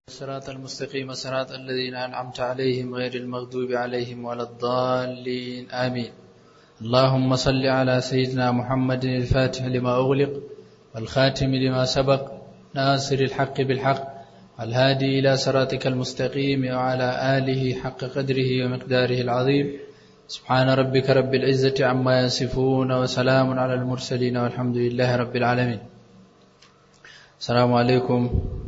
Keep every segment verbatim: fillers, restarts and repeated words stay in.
الصراط المستقيم صراط الذين أنعمت عليهم غير المغضوب عليهم ولا الضالين آمين. اللهم صل على سيدنا محمد الفاتح لما أغلق والخاتم لما سبق ناصر الحق بالحق الهادي إلى صراطك المستقيم وعلى آله حق قدره ومقداره العظيم. سبحان ربك رب العزة عما يصفون وسلام على المرسلين والحمد لله رب العالمين. السلام عليكم.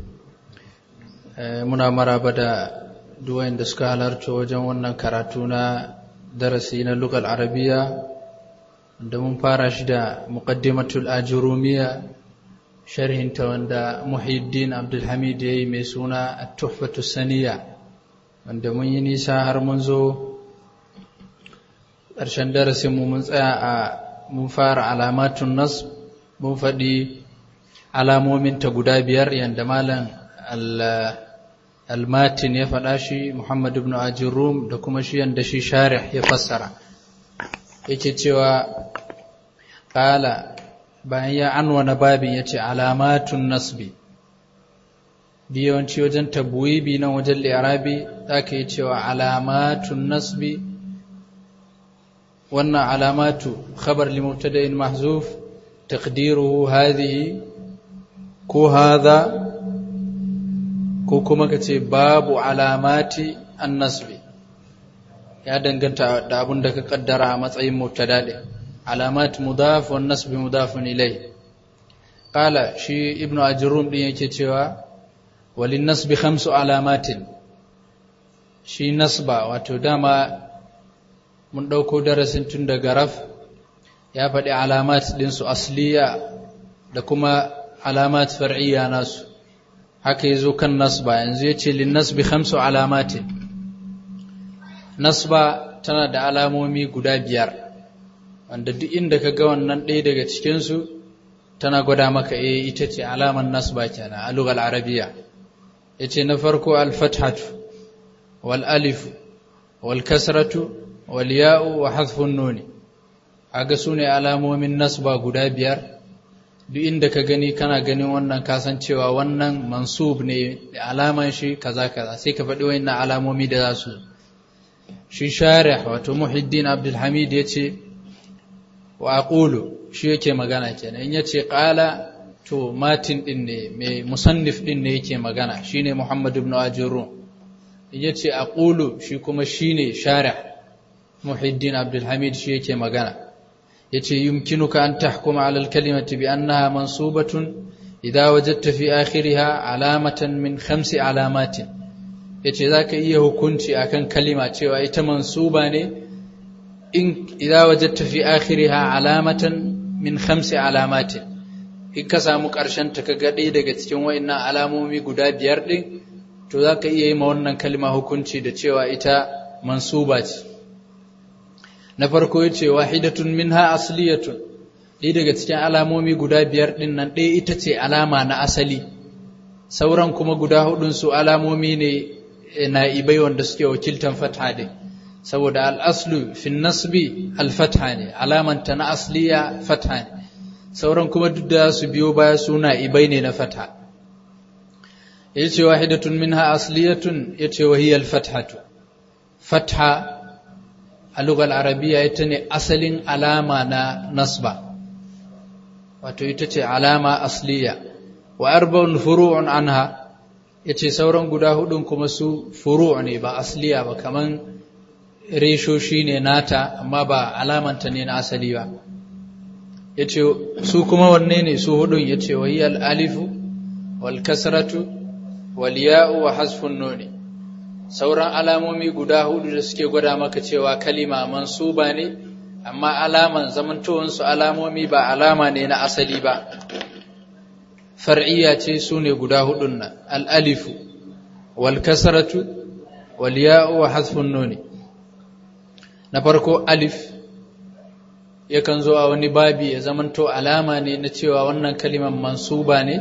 muna maraba da duwayen da suka halarci wajen wannan karatu na darasi na lugal arabiya da mun fara shi da muqaddimatul ajurumiyya sharhinta wanda Muhyiddin Abdul Hamid yayi mai suna at-tuhfatus saniyya, wanda mun yi nisa har mun zo ƙarshen darasin mu mun tsaya a mun fara alamatun nasb, mun faɗi alamomin ta guda biyar yanda malam al-matin ya faɗa shi Muhammad ibn Ajurum da kuma shi yanda shi sharih ya fassara. Yake cewa qala bayan ya anwana babin yace alamatun nasbi, yawanci wajen tabwibi nan wajen li'rabi zaka yi cewa alamatun nasbi. wannan alamatu khabar li mubtada'in mahzuf taqdiruhu hadhihi ko hadha ko kuma kace babu alamati an-nasbi, ya danganta da abin da ka kaddara a matsayin mubtada din. alamat mudaf wan nasb mudafun ilay. qala shi ibnu ajrum din yake cewa walin nasbi khamsu alamatin, shi nasba wato dama mun dauko darasin tun daga raf ya faɗi alamat din su asliya da kuma alamat far'iyya nasu, haka yazo kan nasba. yanzu yace lin nasbi khamsu alamatin, nasba tana da alamomi guda biyar wanda duk inda kaga wannan ɗaya daga cikin su tana gwada maka eh ita ce alaman nasba kenan a lugal arabiya. yace na farko al-fathatu wal alif wal kasratu wal ya'u wa hadfun nun. aga sune alamomin nasba guda biyar, duk inda ka gani kana ganin wannan kasancewa wannan mansub ne da alaman shi kaza kaza, sai ka faɗi wannan alamomi da za su. shi sharih wato Muhyiddin Abdul Hamid yace wa aqulu, shi yake magana kenan. in yace qala to matin din ne mai musannif din ne yake magana, shine Muhammad ibn Ajurum. in yace aqulu shi kuma shine sharih Muhyiddin Abdul Hamid, shi yake magana. yace yumkinuka an tahkuma ala al-kalimati bi annaha mansubatun idha wajadta fi akhiriha alamatan min khamsi alamatin. yace zaka iya hukunci akan kalima cewa ita mansuba ne in idha wajadta fi akhiriha alamatan min khamsi alamatin, in ka samu karshen ta kaga ɗaya daga cikin wayannan alamomi guda biyar din, to zaka iya yi ma wannan kalima hukunci da cewa ita mansuba ce. na farko yace wahidatun minha asliyatun, ɗaya daga cikin alamomi guda biyar din nan ɗaya ita ce alama na asali, sauran kuma guda hudun su alamomi ne na'ibai wanda suke wakiltan fatha din, saboda al-aslu fi nasbi al-fatha ne, alamanta na asliya fatha ne, sauran kuma duk da su biyo baya su na'ibai ne na fatha. yace wahidatun minha asliyatun, yace wa hiya al-fathatu. fatha a lugar arabiya ita ne asalin alama na nasba, wato ita ce alama asliya. wa arba'un furu'un anha, yace sauran guda hudun kuma su furu' ne ba asliya ba, kaman reshoshi ne nata amma ba alamanta ne na asali ba. yace su kuma wanne ne su hudun? yace wa hiya al-alifu wal kasratu wal ya'u wa hasfun nun. sauran alamomi guda hudu da suke gwada maka cewa kalima mansuba ne, amma alaman zamantowar su alamomi ba alama ne na asali ba, far'iyya ce. su ne guda hudun nan al-alifu wal kasratu wal ya'u wa hasfun nun. na farko alif yakan zo a wani babi ya zamanto alama ne na cewa wannan kaliman mansuba ne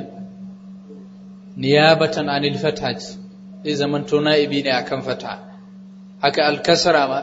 niyabatan anil fathah, zai zamanto na'ibi ne akan fata. haka al-kasra ma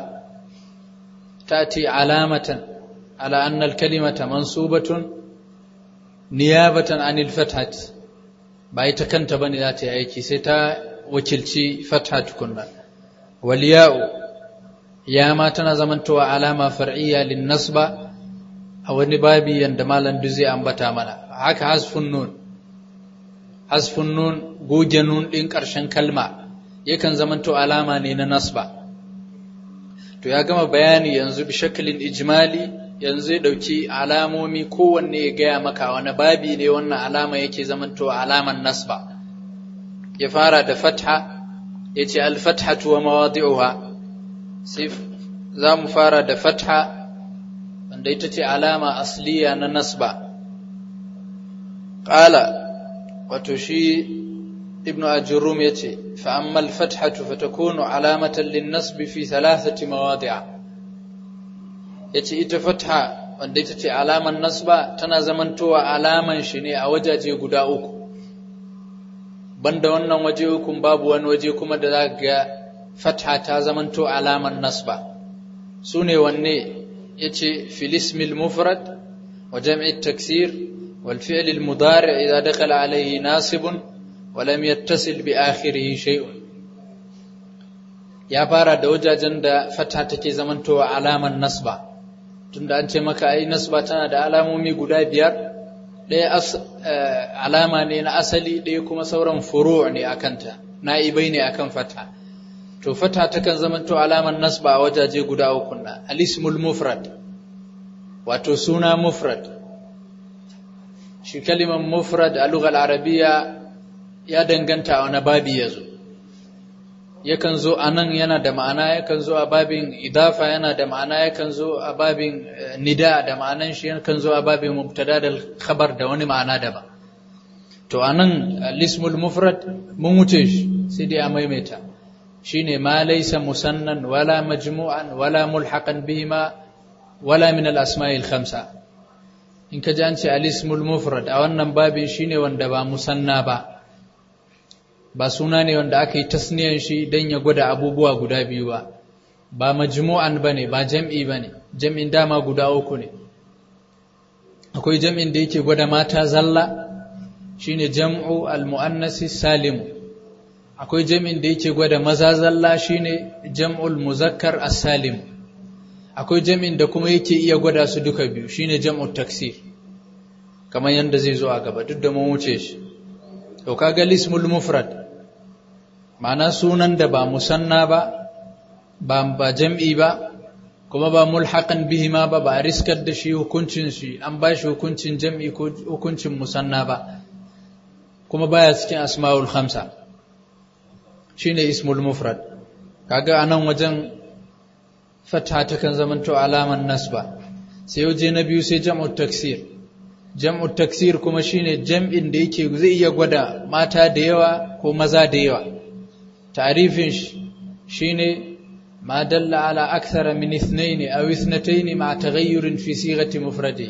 tati alamatan ala anna al-kalimata mansubatun niyabatan anil fathah, ba ita kanta bane za ta yi aiki, sai ta wakilci fatha tukunna. Wal ya'u ya ma tana zamantowa alama far'iyya lin nasba a wani babi yanda malam du zai ambata mana. Haka hasfun nun, hasfun nun goge nun din ƙarshen kalma yakan zamanto alama ne na nasba. To ya gama bayani yanzu bi shaklin ijmali, yanzu ya dauki alamomi kowanne ya gaya maka wani babi ne wannan alama yake zamanto alaman nasba. Ya fara da fatha, yace al-fathatu wa mawadi'uha. Sai za mu fara da fatha wanda ita ce alama asliya na nasba. Qala, wato shi ibnu ajurrum yace fa amma al-fathatu fatakunu alamatan lin-nasb fi thalathati mawadi'a. Yace ita fatha wanda ita ce alaman nasba tana zamantowa alaman shi ne a wajaje guda uku. Banda wannan waje uku babu wani waje kuma da zaka ga fatha ta zamanto alaman nasba. Sune wanne? Yace fil ismil mufrad wa jam'i at-taksir wal fi'l al-mudari' idha dakhala alayhi nasibun wa lam yattasil bi akhirih shay'un. Ya fara da wajajen da fatha take zamantowa alaman nasba. Tunda an ce maka ai nasba tana da alamomi guda biyar, ɗaya alama ne na asali, ɗaya kuma sauran furu' ne akanta, na'ibai ne akan fatha. To fatha takan zamanto alaman nasba a wajaje guda uku na. Al-ismul mufrad, wato suna mufrad. Shi kalimar mufrad a lughal arabiyya ya danganta a wani babi yazo. Yakan zo a nan yana da ma'ana, yakan zo a babin idafa yana da ma'ana, yakan zo a babin nida da ma'anan shi, yakan zo a babin mubtada da khabar da wani ma'ana daban. To anan al-ismul mufrad mun wuce shi sai dai a maimaita. Shine ma laysa musannan wala majmu'an wala mulhaqan bihima wala min al-asma'il khamsa. In ka ji an ce al-ismul mufrad a wannan babin shine wanda ba musanna ba. Ba suna ne wanda aka yi tasniyan shi don ya gwada abubuwa guda biyu ba, ba majmu'an bane, ba jam'i bane. Jam'in dama guda uku ne. Akwai jam'in da yake gwada mata zalla, shine jam'u al-muannasi salim. Akwai jam'in da yake gwada maza zalla, shine jam'ul muzakkar as-salim. Akwai jam'in da kuma yake iya gwada su duka biyu, shine jam'ut taksir. Kamar yanda zai zo a gaba, duk da mun wuce shi. To kaga ismul mufrad ma'ana sunan da ba musanna ba, ba ba jam'i ba, kuma ba mulhaqan bihima ba, ba riskar da shi hukuncin shi an ba shi hukuncin jam'i ko hukuncin musanna ba, kuma baya cikin asma'ul khamsa, shine ismul mufrad. Kaga anan wajen fatha ta kan zamanto alaman nasba. Sai waje na biyu sai jam'ut taksir. Jam'ut taksir kuma shine jam'in da yake zai iya gwada mata da yawa ko maza da yawa. Ta'rifin shi shine ma dalla ala akthara min ithnayn aw ithnatayn ma taghayyurin fi sighati mufradi.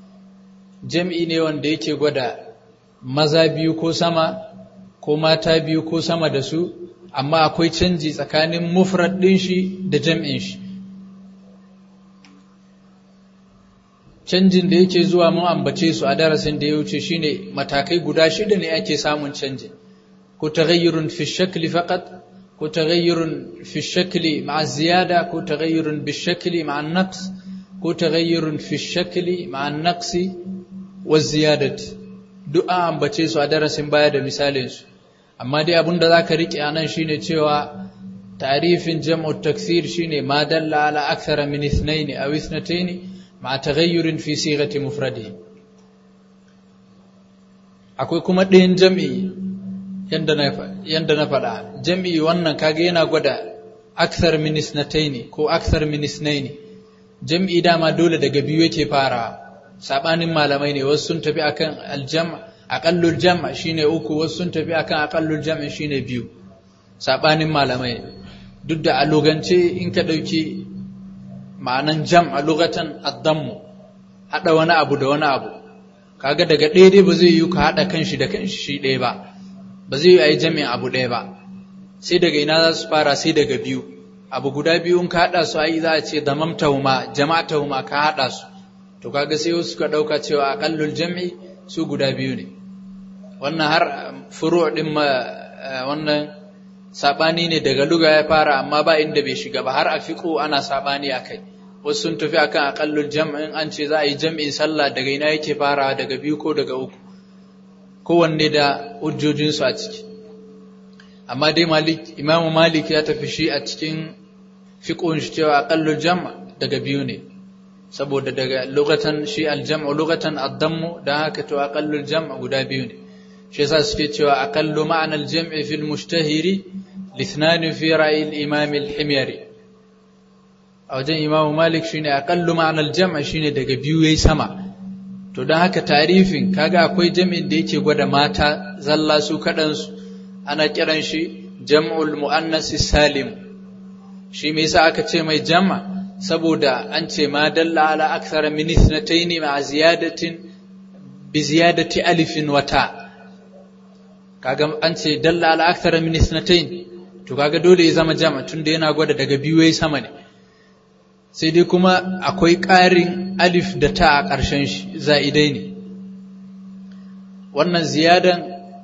Jam'i ne wanda yake gwada maza biyu ko sama ko mata biyu ko sama da su, amma akwai canji tsakanin mufrad din shi da jam'in shi. Canjin da yake zuwa mun ambace su a darasin da ya wuce shine matakai guda shida ne ake samun canji. Ko taghayyurun fi shakli faqat, ko taghayyurun fi shakli ma'a ziyada, ko taghayyurun bi shakli ma'a naqs, ko taghayyurun fi shakli ma'a naqsi wa ziyadati. Duk an ambace su a darasin baya da misalin su. Amma dai abinda zaka rike anan shine cewa ta'rifin jam'u taksir shine ma dalla ala akthara min ithnayn aw ithnatayn مع تغير في صيغة مفرده. akwai kuma ɗayan jam'i yanda na faɗa, jam'i wannan kage yana gwada akthar min isnatayn ko akthar min isnayn. Jam'i dama dole daga biyu yake fara, sabanin malamai ne, wasu sun tafi akan aljam' aqallul jam' shine uku, wasu sun tafi akan aqallul jam' shine biyu, sabanin malamai. Duk da a lugance in ka dauki ma'anan jam' a lugatan ad-dammu, hada wani abu da wani abu, kaga daga ɗaya dai ba zai yi ka hada kanshi da kanshi shi ɗaya ba, ba zai yi ayi jami'in abu ɗaya ba, sai daga ina za su fara, sai daga biyu. Abu guda biyu in ka hada su ai za a ce damamtahuma, jama'tahuma, ka hada su. To kaga sai wasu ka dauka cewa aqallul jam'i su guda biyu ne. Wannan har furu' din ma wannan sabani ne daga luga ya fara amma ba inda bai shiga ba, har a fiqh ana sabani akai. Wasu sun tafi akan aqallul jam'in, an ce za a yi jam'in sallah daga ina yake fara, daga biyu ko daga uku, kowanne da hujjojin su a ciki. Amma dai Malik, Imam Malik ya tafi shi a cikin fiqhun shi cewa aqallul jam' daga biyu ne, saboda daga lugatan shi al-jam'u lugatan ad-dammu, dan haka to aqallul jam' guda biyu ne. Shi yasa suke cewa aqallu ma'na al-jam'i fil mushtahiri lithnan fi ra'i al-imam al-himyari. A wajen Imam Malik shine aqallu ma'na al-jam' shine daga biyu yayi sama. To dan haka tarifin kaga akwai jam'in da yake gwada mata zalla su kadan su, ana kiran shi jam'ul muannas salim. Shi me yasa aka ce mai jam'a? Saboda an ce ma dalla ala akthar min ithnatayn ma'a ziyadatin bi ziyadati alifin wa ta. Kaga an ce dalla ala akthar min ithnatayn, to kaga dole ya zama jam'a tunda yana gwada daga biyu yayi sama ne. Sai dai kuma akwai ƙarin alif da ta a ƙarshen shi, za'idai ne. Wannan ziyadan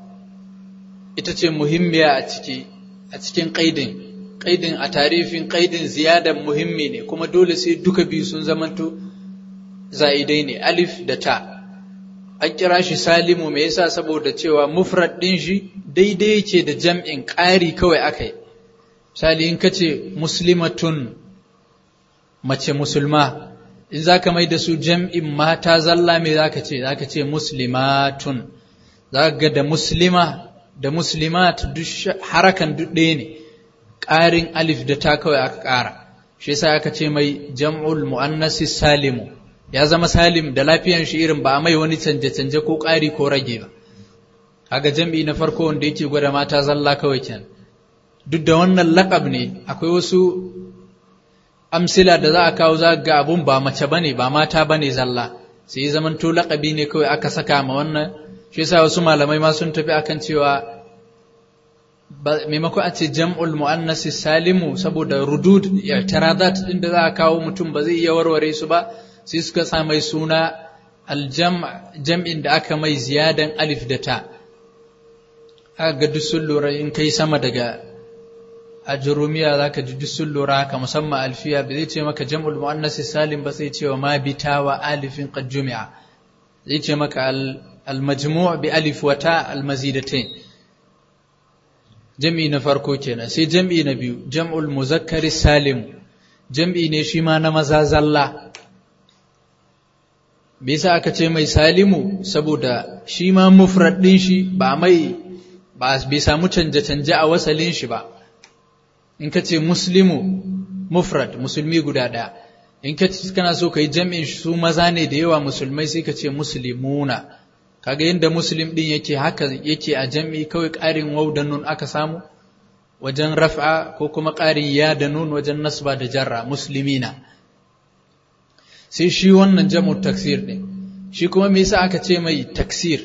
ita ce muhimmiya a ciki, a cikin ƙaidin. Ƙaidin a tarifin ƙaidin ziyadan muhimmi ne, kuma dole sai duka biyu sun zamanto za'idai ne, alif da ta. An kira shi salimu, me yasa? Saboda cewa mufrad ɗin shi daidai yake da jam'in, ƙari kawai akai. Misali in kace muslimatun, mace musulma, in zaka mai da su jam'in mata zalla, me zaka ce? Zaka ce muslimatun. Zaka ga da muslima da muslimat duk harakan duk ɗaya ne, ƙarin alif da ta kawai aka ƙara. Shi yasa aka ce mai jam'ul muannasi salimu, ya zama salim da lafiyan shi, irin ba a mai wani canje-canje ko ƙari ko rage ba. Kaga jam'i na farko wanda yake gwada mata zalla kawai kenan. Duk da wannan laƙab ne, akwai wasu amsila da za a kawo za ga abun ba mace bane, ba mata bane zalla, sai zaman to laƙabi ne kawai aka saka ma wannan. Shi yasa wasu malamai ma sun tafi akan cewa maimakon a ce jam'ul muannasi salimu, saboda rudud i'tiradat din da za a kawo mutum ba zai iya warware su ba, sai suka sa mai suna aljam' jam'in da aka mai ziyadan alif da ta. Aka ga duk sun lura, in kai sama daga a jurumiya za ka ji duk sun lura haka, musamman alfiya ba zai ce maka jam'ul muannasi salim ba, sai cewa ma bita wa alifin qad jumi'a, zai ce maka al-majmu' bi alif wa ta al-mazidatain. Jam'i na farko kenan. Sai jam'i na biyu, jam'ul muzakkari salim, jam'i ne shi ma na maza zalla. Me yasa aka ce mai salimu? Saboda shi ma mufrad din shi ba mai ba bai samu canje-canje a wasalin shi ba. In ka ce muslimu mufrad, musulmi guda ɗaya. In ka ce kana so ka yi jam'in su maza ne da yawa musulmai, sai ka ce muslimuna. Kaga yadda muslim din yake haka yake a jam'i, kawai ƙarin waw da nun aka samu wajen raf'a, ko kuma ƙarin ya da nun wajen nasba da jarra, muslimina. Sai shi wannan jam'u taksir din, shi kuma me yasa aka ce mai taksir?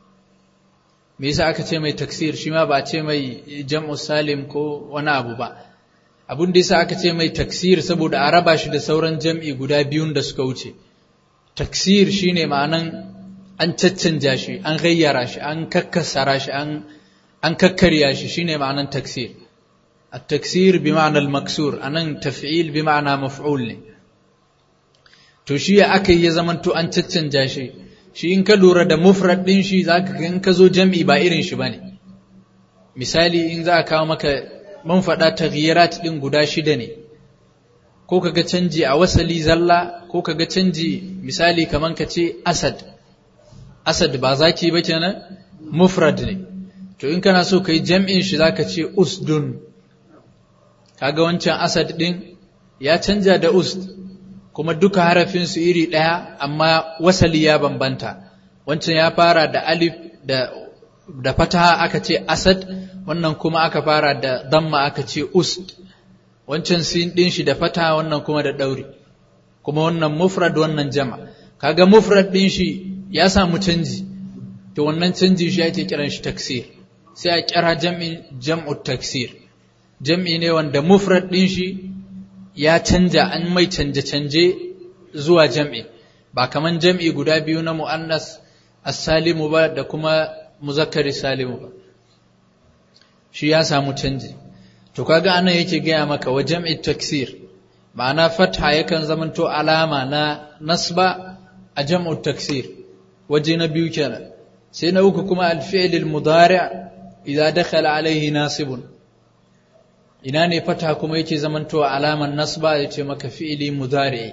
Me yasa aka ce mai taksir? Shi ma ba a ce mai jam'u salim ko wani abu ba. Abun da yasa aka ce mai taksir saboda a raba shi da sauran jam'i guda biyun da suka wuce. Taksir shine ma'anan an caccanja shi, an gayyara shi, an kakkasara shi, an an kakkarya shi, shine ma'anan taksir. At-taksir bi ma'ana al-maksur, anan taf'il bi ma'ana maf'ul ne. To shi ya aka yi ya zamanto an caccanja shi. Shi in ka lura da mufrad din shi zaka ga in ka zo jam'i ba irin shi bane. Misali in za a kawo maka, mun faɗa taghyirat din guda shida ne, ko kaga canji a wasali zalla, ko kaga canji misali kaman ka ce asad. Asad ba zaki ba kenan, mufrad ne. To in kana so kai jam'in shi zaka ce usdun. Kaga wancan asad din ya canja da usd, kuma duka harafin su iri ɗaya, amma wasali ya bambanta. Wancan ya fara da alif da da fataha aka ce asad, wannan kuma aka fara da damma aka ce usd. Wancan sin din shi da fataha, wannan kuma da dauri. Kuma wannan mufrad, wannan jama'. Kaga mufrad din shi ya samu canji, to wannan canji shi ake kiran shi taksir. Sai a kira jam'i jam'u taksir. Jam'i ne wanda mufrad din shi ya canja, an mai canje-canje zuwa jam'i, ba kaman jam'i guda biyu na mu'annas as-salimu ba da kuma muzakkari salimu ba. Shi ya samu canji. to kaga anan yake gaya maka wa jam'i taksir ma'ana fatha yakan zamanto alama na nasba a jam'u taksir waje na biyu kenan sai na uku kuma al-fi'l al-mudari' idza dakhala alayhi nasibun ina ne fatha kuma yake zamanto alaman nasba yace maka fi'li mudari'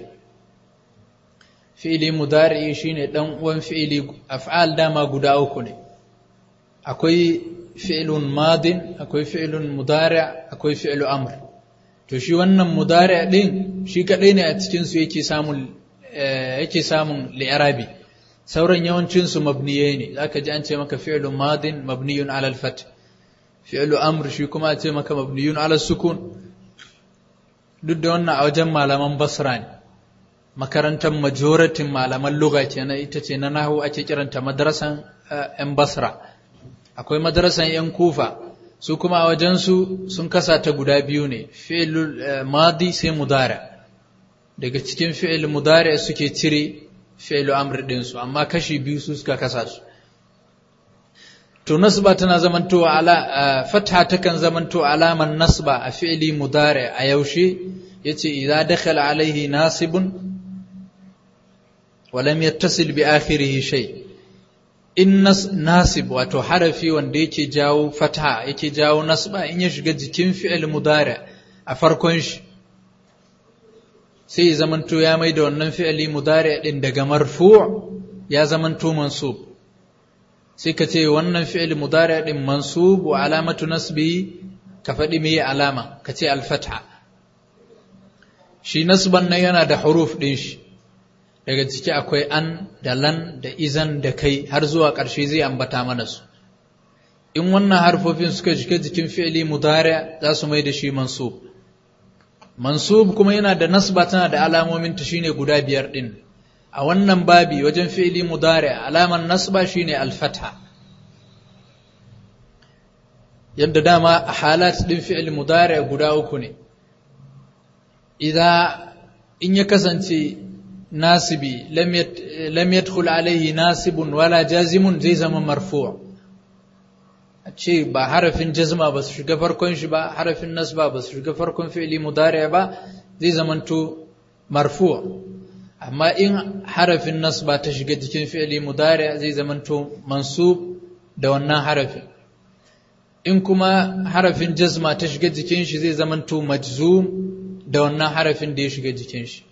fi'li mudari' shine dan uwan fi'li af'al dama guda uku ne akwai fi'lun madin akwai fi'lun mudari' akwai fi'lu amr to shi wannan mudari' din shi kadai ne a cikin su yake samun yake samun li'irabi sauran yawancin su mabniyai ne zaka ji an ce maka fi'lun madin mabniyun 'ala al-fath fi'lu amr shi kuma a ce maka mabniyun 'ala sukun duk da wannan a wajen malaman Basra ne makarantar majoratin malaman lugha kenan ita ce na nahwu ake kiranta madrasan yan Basra akwai madrasan yan Kufa su kuma a wajen su sun kasa ta guda biyu ne fi'lul madi sai mudari daga cikin fi'il mudari suke cire fi'lu amr din su amma kashi biyu su suka kasa su to nasba tana zamantowa ala fatha takan zamanto alaman nasba a fi'li mudari a yaushe yace idza dakhala alaihi nasibun wa lam yattasil bi akhirih shay in nasib wato harafi wanda yake jawo fatha yake jawo nasba in ya shiga jikin fi'il mudari a farkon shi sai zamanto ya maida wannan fi'li mudari din daga marfu' ya zamanto mansub sai ka ce wannan fi'il mudari din mansub wa alamatu nasbi ka faɗi me alama ka ce al-fatha shi nasban nan yana da huruf din shi daga ciki akwai an da lan da izan da kai har zuwa ƙarshe zai ambata mana su in wannan harfofin suka shiga jikin fi'ili mudari za su mai da shi mansub mansub kuma yana da nasba tana da alamomin ta shine guda biyar din a wannan babi wajen fi'ili mudari alaman nasba shine al-fatha yadda dama halat din fi'il mudari guda uku ne idan in ya kasance nasibi lam yadkhul alayhi nasibun wala jazimun zai zama marfu' a ce ba harafin jazma ba su shiga farkon shi ba harafin nasba ba su shiga farkon fi'ili mudari ba zai zamanto marfu' amma in harafin nasba ta shiga jikin fi'ili mudari zai zamanto mansub da wannan harafin in kuma harafin jazma ta shiga jikin shi zai zamanto majzum da wannan harafin da ya shiga jikin shi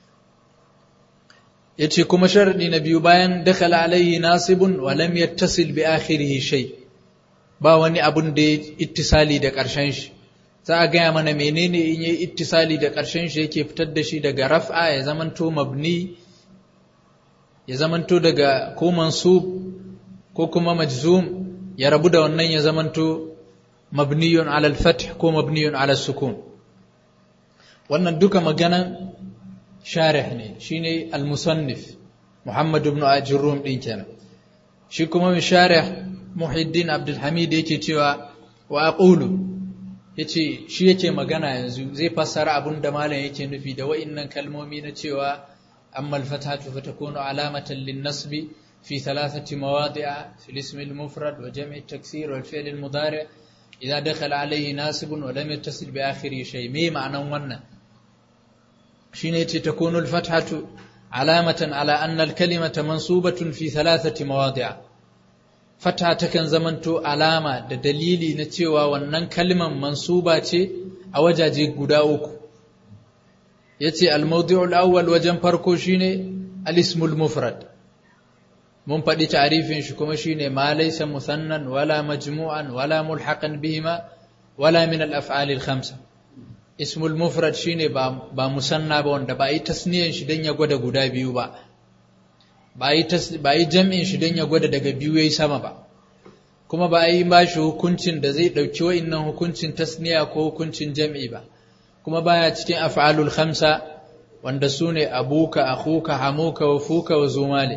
yace kuma sharadi na biyu bayan dakhala alayhi nasibun wa lam yattasil bi akhirih shay ba wani abun da ya ittisali da karshen shi za a gaya mana menene in yi ittisali da karshen shi yake fitar da shi daga raf'a ya zamanto mabni ya zamanto daga ko mansub ko kuma majzum ya rabu da wannan ya zamanto mabniyun ala al-fath ko mabniyun ala sukun wannan duka maganan sharih ne shine al-musannif Muhammad ibn Ajurrum din kenan shi kuma mai sharih Muhiddin Abdul Hamid yake cewa wa aqulu yace shi yake magana yanzu zai fassara abun da malam yake nufi da wa'innan kalmomi na cewa amma al-fathatu fatakunu alamatan lin-nasbi fi thalathati mawadi'a fi al-ism al-mufrad wa jam' at-taksir wal fi'l al-mudari' idha dakhala alayhi nasibun wa lam yattasil bi akhirih shay me ma'anan wannan shine yace takunu al-fathatu alamatan ala anna al-kalimata mansubatun fi thalathati mawadi'a fatha takan zamanto alama da dalili na cewa wannan kalman mansuba ce a wajaje guda uku yace al-mawdi'ul awwal wajen farko shine al-ismul mufrad mun faɗi ta'rifin shi kuma shine ma laysa musannan wala majmu'an wala mulhaqan bihima wala min al-af'al al-khamsa ismul mufrad shine ba ba musanna ba wanda ba yi tasniyan shi dan ya gwada guda biyu ba ba yi tas ba yi jam'in shi dan ya gwada daga biyu yayi sama ba kuma ba yi ba shi hukuncin da zai dauki wa'annan hukuncin tasniya ko hukuncin jam'i ba kuma baya cikin af'alul khamsa wanda sune abuka akhuka hamuka wa fuka wa zumali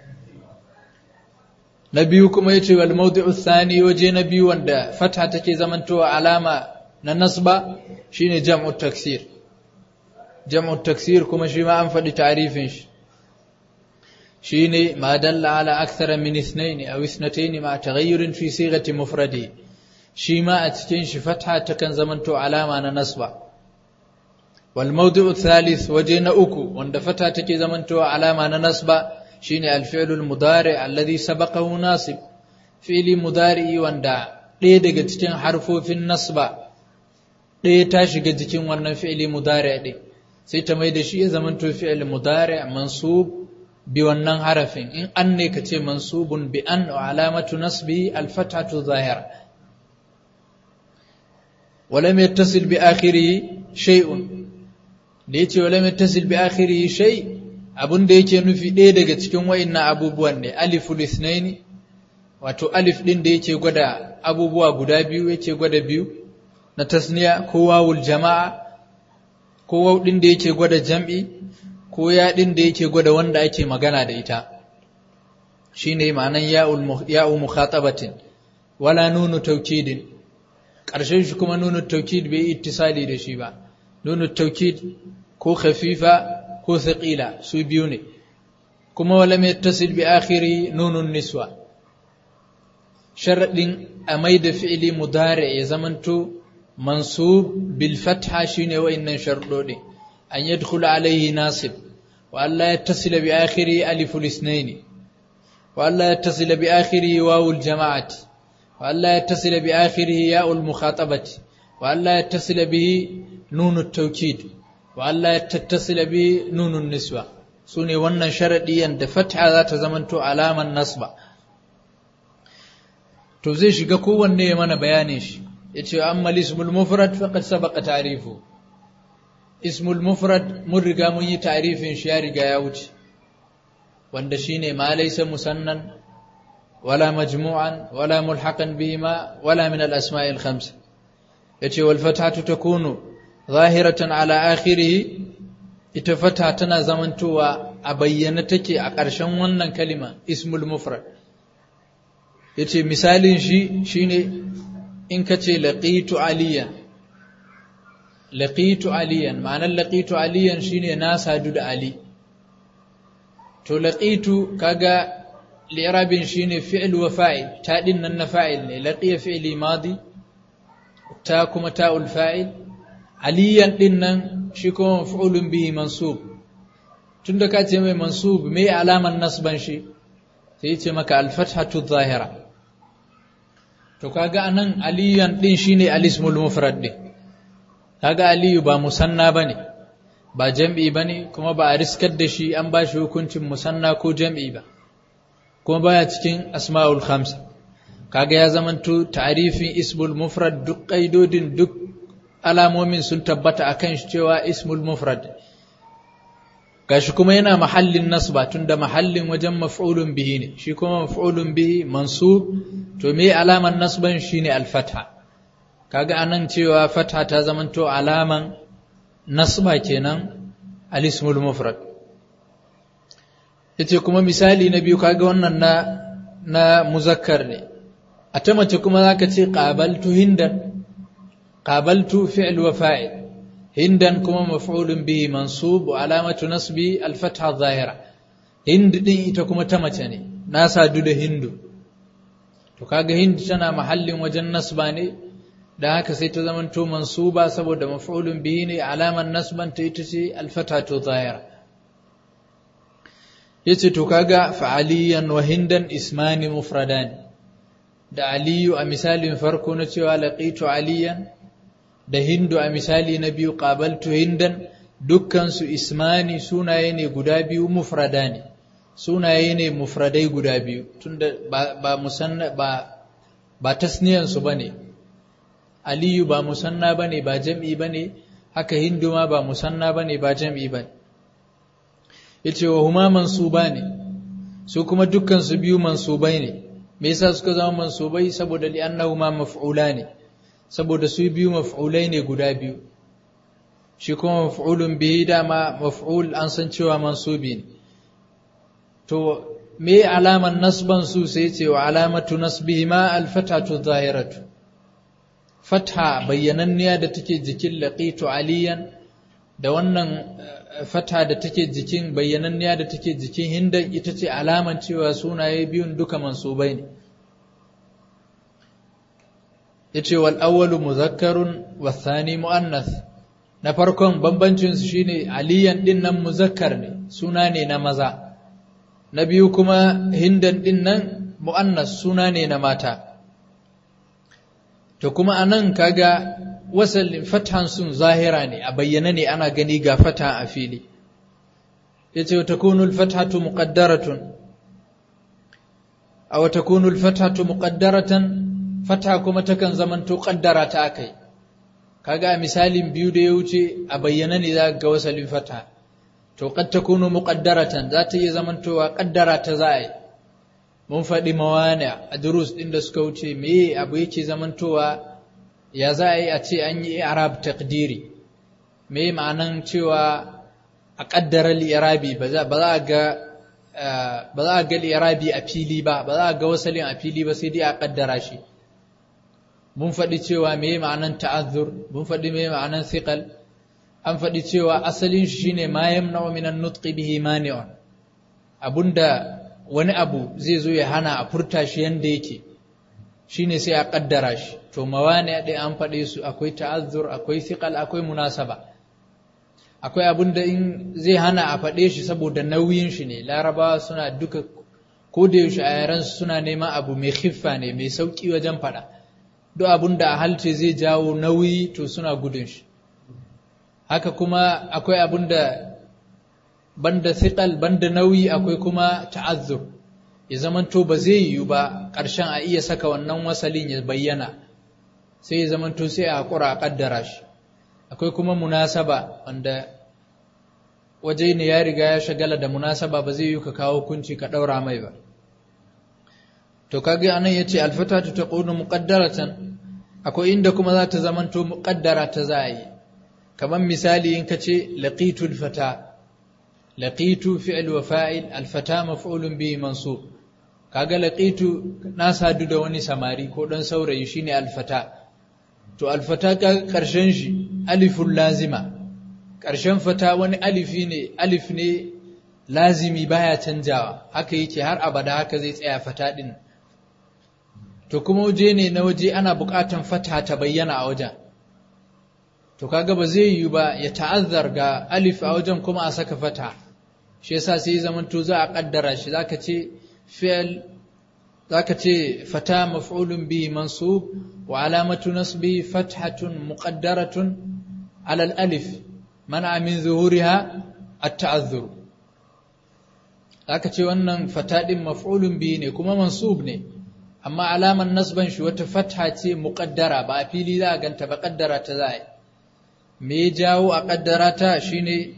na biyu kuma yace wal mawdi'u thani waje na biyu wanda fatha take zamantowa alama na nasba shine jam'u taksir jam'u taksir kuma shi ma an faɗi ta'rifin shi shine ma dalla ala akthara min ithnayn aw ithnatayn ma taghayyurin fi sighati mufradi shi ma a cikin shi fatha takan zamanto alama na nasba. wal mawdu'u thalith waje na uku wanda fatha take zamanto alama na nasba shine al-fi'lu al-mudari alladhi sabaqahu nasib, fi'li mudari wanda ɗaya daga cikin harfofin nasba ɗaya ta shiga jikin wannan fi'li mudari ɗin sai ta mai da shi ya zamanto fi'l mudari mansub bi wannan harafin. in an ne kace mansubun bi an wa alamatu nasbi al-fathatu zahira. walam yattasil bi akhirihi shay'un, da yace walam yattasil bi akhirihi shay, abun da yake nufi ɗaya daga cikin wa'innan abubuwan ne. aliful ithnaini, wato alif din da yake gwada abubuwa guda biyu, yake gwada biyu na tasniya, ko wawul jama'a, ko waw din da yake gwada jam'i, ko ya din da yake gwada wanda ake magana da ita, shine ma'anan ya'ul ya'u mukhatabatin, wala nunu tawkidin, ƙarshen shi kuma nunu tawkid bai ittisali da shi ba. nunu tawkid ko khafifa ko thaqila su biyu ne. kuma wala yattasil bi akhiri nunun niswa, sharadin amai da fi'li mudari ya zamanto mansub bil fatha shine wa'innan sharuɗi. an yadkhula alayhi nasib, wa alla yattasila bi akhiri aliful ithnain, wa alla yattasila bi akhiri wawul jama'ati, wa alla yattasila bi akhiri ya'ul mukhatabati, wa alla yattasila bihi nunut tawkid, wa alla yattasila bihi nunun niswa. sune wannan sharadi yanda fatha za ta zamanto alaman nasba. to zai shiga kowanne ya mana bayanin shi. yace amma ismul mufrad faqad sabaqa ta'rifu. ismul mufrad mun riga mun yi ta'rifin shi, ya riga ya wuce, wanda shine ma laysa musannan wala majmu'an wala mulhaqan bihima wala min al-asma'il khamsa. yace wal fathatu takunu zahiratan ala akhirih, ita fatha tana zamantowa a bayyana take a ƙarshen wannan kalima ismul mufrad. yace misalin shi shine in kace laqitu aliyan, laqitu aliyan, ma'anar laqitu aliyan shine na sadu da ali. to laqitu kaga li'rabin shine fi'l wa fa'il, ta din nan na fa'il ne, laqiya fi'li madi, ta kuma ta'ul fa'il, aliyan din nan shi kuma maf'ulun bihi mansub. tunda ka ce mai mansub, me alaman nasban shi? sai ce maka al-fathatu zahira. to kaga anan aliyan din shine al-ismul mufrad din. kaga aliyu ba musanna bane, ba jam'i bane, kuma ba a riskar da shi an bashi hukuncin musanna ko jam'i ba, kuma baya cikin asma'ul khamsa. kaga ya zamanto ta'rifin ismul mufrad duk qaidodin duk alamomin sun tabbata akan shi cewa ismul mufrad. gashi kuma yana mahallin nasba, tunda mahallin wajen maf'ulun bihi ne, shi kuma maf'ulun bihi mansub. to me alaman nasban shine al-fatha. kaga anan cewa fatha ta zamanto alaman nasba kenan al-ismul mufrad. yace kuma misali na biyu, kaga wannan na na muzakkar ne. a ta mace kuma zaka ce qabaltu hindan, qabaltu fi'l wa fa'il, hindan kuma maf'ulun bihi mansub wa alamatu nasbi al-fatha adh-dhahira. hind din ita kuma ta mace ne, na sadu da hindu. to kaga hind tana mahallin wajen nasba ne, dan haka sai ta zamanto mansuba saboda maf'ulun bihi ne, alaman nasban ta ita ce al-fathatu adh-dhahira. yace to kaga fa'aliyan wa hindan ismani mufradan, da aliyu a misalin farko na cewa laqitu aliyan, da hindu a misali na biyu qabaltu hindan, dukkan su ismani sunaye ne guda biyu mufradani, sunaye ne mufradai guda biyu, tunda ba, ba musanna ba ba tasniyan su bane. aliyu ba musanna bane, ba jam'i bane, haka hindu ma ba musanna bane, ba jam'i bane. yace wa huma mansubani, su kuma dukkan su biyu mansubai ne. me yasa suka zama mansubai? saboda li'annahuma maf'ulani, saboda su biyu maf'ulai ne guda biyu. shi kuma maf'ulun bihi dama maf'ul an san cewa mansubi ne. to me alaman nasban su? sai ce wa alamatu nasbihima al-fathatu adh-dhahiratu, fatha bayyananniya da take jikin laqitu aliyan, da wannan fatha da take jikin bayyananniya da take jikin hindan, ita ce alaman cewa sunaye biyun duka mansubai ne. yace wal awwalu muzakkarun wathani muannath. Na farkon bambancin su shine aliyan din nan muzakkar ne, suna ne na maza. Na biyu kuma hindan din nan muannas, suna ne na mata. To kuma anan kaga wasalin fathan sun zahira ne, a bayyana ne, ana gani ga fatha a fili. yace wa takunu al-fathatu muqaddaratun aw takunu al-fathatu muqaddaratan, fatha kuma takan zamanto qaddara ta akai. kaga misalin biyu da ya wuce a bayyana ne za ga wasalin fatha, to qad takunu muqaddaratan, za ta iya zamantowa qaddara ta za'i. mun faɗi mawani a durus ɗin da suka wuce me abu yake zamantowa ya za a yi a ce an yi i'rab taqdiri, me ma'anan cewa a ƙaddara li'irabi ba za a ga ba za a ga li'irabi a fili ba, ba za a ga wasalin a fili ba, sai dai a ƙaddara shi. mun faɗi cewa me ma'anan ta'azzur, mun faɗi me ma'anan thiqal, an faɗi cewa asalin shi shine ma yamna'u min an-nutqi bihi mani'un, abunda wani abu zai zo ya hana a furta shi yanda yake, shine sai a ƙaddara shi. to mawani ɗin an faɗe su, akwai ta'azzur, akwai thiqal, akwai munasaba. akwai abin da in zai hana a faɗe shi saboda nauyin shi ne, larabawa suna duka ko da yaushe a yaran suna neman abu mai khiffa ne, mai sauki wajen faɗa. duk abin da a halce zai jawo nauyi to suna gudun shi. haka kuma akwai abin da banda thiqal, banda nauyi, akwai kuma ta'azzur, ya zamanto ba zai yiwu ba ƙarshen a iya saka wannan wasalin ya bayyana, sai ya zamanto sai a haƙura a ƙaddara shi. akwai kuma munasaba, wanda waje ne ya riga ya shagala da munasaba, ba zai yi ka kawo kunci ka daura mai ba. to kage anan yace alfatatu taqunu muqaddaratan, akwai inda kuma za ta zamanto muqaddara ta zai. kaman misali in kace laqitu alfata, laqitu fi'l wa fa'il, alfata maf'ulun bihi mansub. kaga laqitu na sadu da wani samari ko dan saurayi shine alfata. to alfata ka karshen shi alifun lazima, karshen fata wani alifi ne, alif ne lazimi baya canjawa, haka yake har abada, haka zai tsaya fata din. to kuma waje ne na waje ana buƙatan fata ta bayyana a wajen, to kaga ba zai yi ba ya ta'azzar ga alif a wajen kuma a saka fata. shi yasa sai zaman to za a kaddara shi, zaka ce fi'l, zaka ce fata maf'ulun bihi mansub wa alamatu nasbi fathatun muqaddaratun ala al-alif mana min zuhuriha at-ta'azzur. zaka ce wannan fata din maf'ulun bihi ne kuma mansub ne, amma alaman nasban shi wata fatha ce muqaddara, ba a fili za a ganta ba, kaddara ta za. me jawo a kaddara ta shine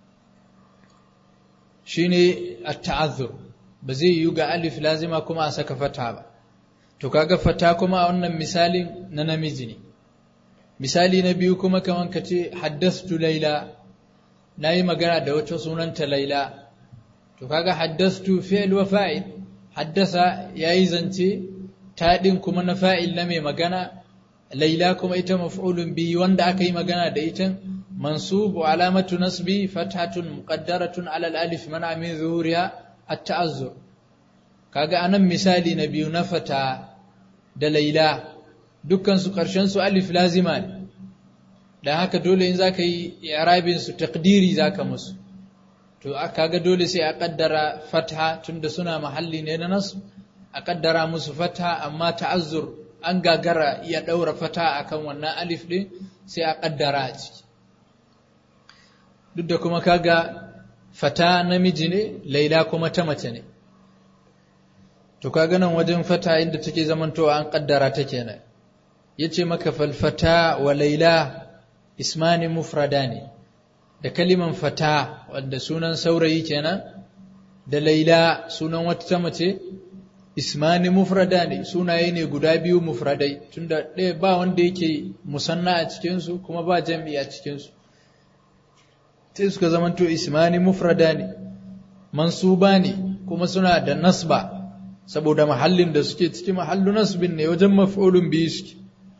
shine at-ta'azzur, ba zai yi ga alif lazima kuma a saka fata ba. to kaga fata kuma a wannan misalin na namiji ne. misali na biyu kuma kaman kace haddathtu Laila, nayi magana da wata sunanta Laila. to kaga haddathtu fi'l wa fa'il, haddasa yayi zance, ta din kuma na fa'il na mai magana, Laila kuma ita maf'ulun bihi wanda aka yi magana da ita, mansub wa alamatu nasbi fathatun muqaddaratun ala al-alif mana min zuhuriha at-ta'azzur. kaga anan misali na biyu na fata da Laila dukkan su karshen su alif lazima ne, dan haka dole in zaka yi i'rabin su taqdiri zaka musu. to kaga dole sai a kaddara fatha tunda suna mahalli ne na nasb, a kaddara musu fatha, amma ta'azzur an gagara iya daura fatha akan wannan alif din, sai a kaddara a ciki. duk da kuma kaga fata namiji ne, Laila kuma ta mace ne. to kaga nan wajen fata inda take zamantowa an kaddara ta kenan. yace maka fal fata wa Laila ismani mufradani, da kaliman fata wanda sunan saurayi kenan, da Laila sunan wata ta mace, ismani mufradani sunaye ne guda biyu mufradai, tunda ɗaya ba wanda yake musanna a cikin su kuma ba jam'i a cikin su, sai suka zamanto ismani mufradani, mansubani kuma suna da nasba saboda mahallin da suke ciki mahallu nasbin ne, wajen maf'ulun bihi suke.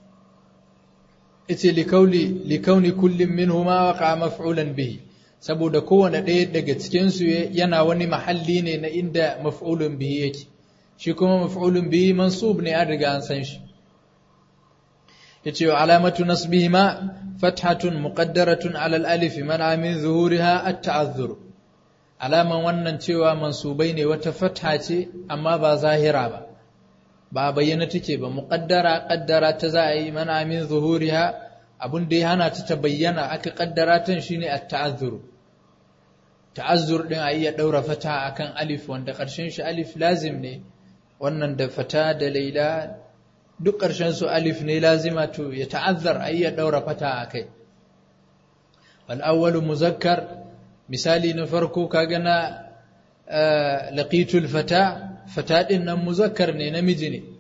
yace likauli likauni kullin minhuma waqa maf'ulan bihi, saboda kowanne ɗaya daga cikin su yana wani mahalli ne na inda maf'ulun bihi yake, shi kuma maf'ulun bihi mansub ne, an riga an san shi. yace alamatu nasbihima fathatun muqaddaratun ala al-alif man min zuhuriha at-ta'azzur. Alaman wannan cewa mansubai ne wata fatha ce amma ba zahira ba, ba bayyana take ba, muqaddara qaddara ta za a yi mana min zuhuriha, abun da ya hana ta ta bayyana aka qaddara tan shine at-ta'azzur. Ta'azzur din ayi ya daura fata akan alif wanda karshen shi alif lazim ne, wannan da fata da laila duk karshen su alif ne lazima, to ya ta'azzar ayi ya daura fata akai. wal awwalu muzakkar, misali na farko kaga na laqitul fata, fata din nan muzakkar ne, namiji ne.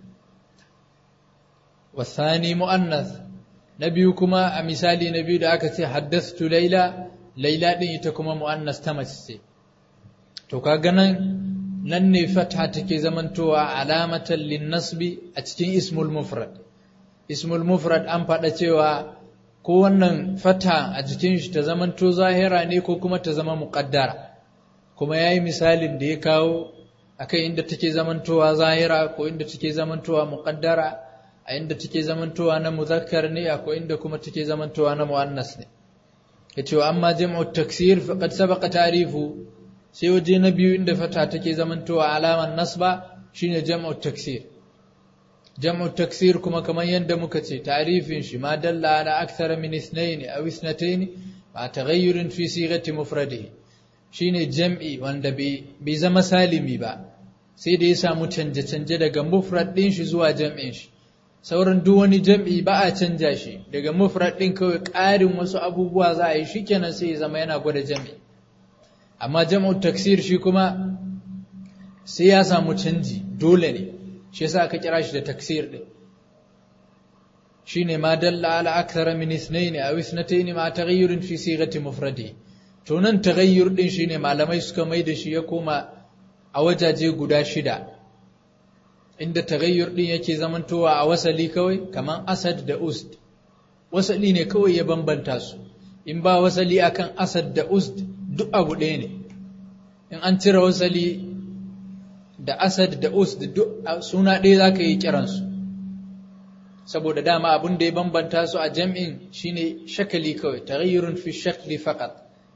wasani muannath, na biyu kuma a misali na biyu da aka ce haddathtu laila, laila din ita kuma muannas ta mace ce. To kaga nan nan ne fatha take zamantowa alamatan linnasbi a cikin ismul mufrad. Ismul mufrad an faɗa cewa ko wannan fatha a jikin shi ta zamanto zahira ne ko kuma ta zama muqaddara, kuma yayi misalin da ya kawo akan inda take zamantowa zahira ko inda take zamantowa muqaddara, a inda take zamantowa na muzakkar ne ko inda kuma take zamantowa na muannas ne. yace wa amma jam'u taksir faqad sabaqa ta'rifu, sai waje na biyu inda fata take zamantowa alaman nasba shine jam'u taksir. jam'u taksir kuma kamar yanda muka ce ta'rifin shi ma dalla ala akthara min ithnayn aw ithnatayn ma taghayyurin fi sighati mufradihi, shine jam'i wanda bai zama salimi ba, sai da ya samu canje canje daga mufrad din shi zuwa jam'in shi. Sauran duk wani jam'i ba a canja shi, daga mufrad din kawai ƙarin wasu abubuwa za a yi shikenan sai ya zama yana gwada jam'i. Amma jam'u taksir shi kuma sai ya samu canji, dole ne, shi yasa aka kira shi da taksir din. Shine ma dalla ala akthara min ithnayn aw ithnatayn ma taghayyurin fi sighati mufradi. To nan taghayyur din shine malamai suka mai da shi ya koma a wajaje guda shida, inda taghayyur din yake zamantowa a wasali kawai, kaman asad da ust. Wasali ne kawai ya bambanta su, in ba wasali akan asad da ust duk abu ɗaya ne. In an cire wasali da asad da ust duk suna ɗaya za ka yi kiransu, saboda dama abin da ya bambanta su a jam'in shine shakali kawai, taghayyurun fi shakli faqat.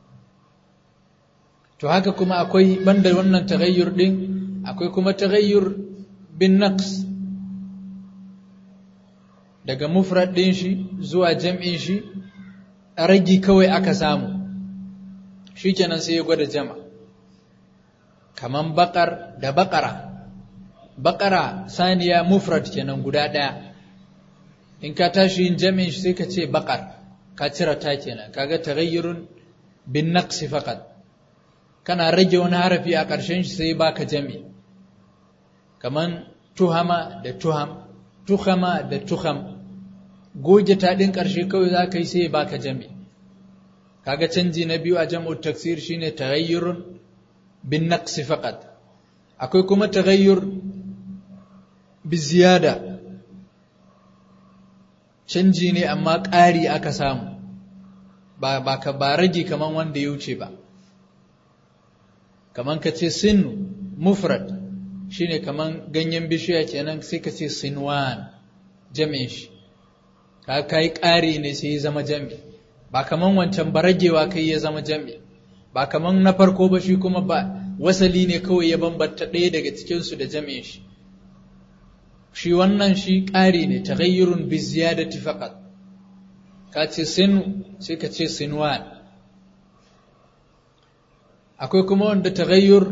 To haka kuma akwai banda wannan taghayyur din, akwai kuma taghayyur bin naqs, daga mufrad din shi zuwa jam'in shi ragi kawai aka samu, shikenan sai ya gwada jama. Kaman baqar da baqara, baqara saniya mufrad kenan guda daya, in ka tashi yin jam'in shi sai ka ce baqar, ka cira ta kenan, kaga taghayyurun bin naqs faqat, kana rage wani harafi a ƙarshen shi sai baka jami. Kaman tuhama da tuham, tuhama da tuham, goge ta din ƙarshe kawai za ka yi sai baka jami. Kaga canji na biyu a jam'u taksir shine taghayyurun bin naqs faqat. Akwai kuma taghayyur bi ziyada, canji ne amma ƙari aka samu, ba ba ka ba rage kaman wanda ya wuce ba. Kaman ka ce sin mufrad shine kaman ganyen bishiya kenan, sai ka ce sinwan jami'in shi, ka kai ƙari ne sai ya zama jami, ba kaman wancan ba ragewa kai ya zama jami, ba kaman na farko ba shi kuma ba wasali ne kawai ya bambanta ɗaya daga cikinsu da jami'in shi. Shi wannan shi ƙari ne, taghayyurun bi ziyadati faqat. Ka ce sinu sai ka ce sinwan. Akwai kuma wanda taghayyur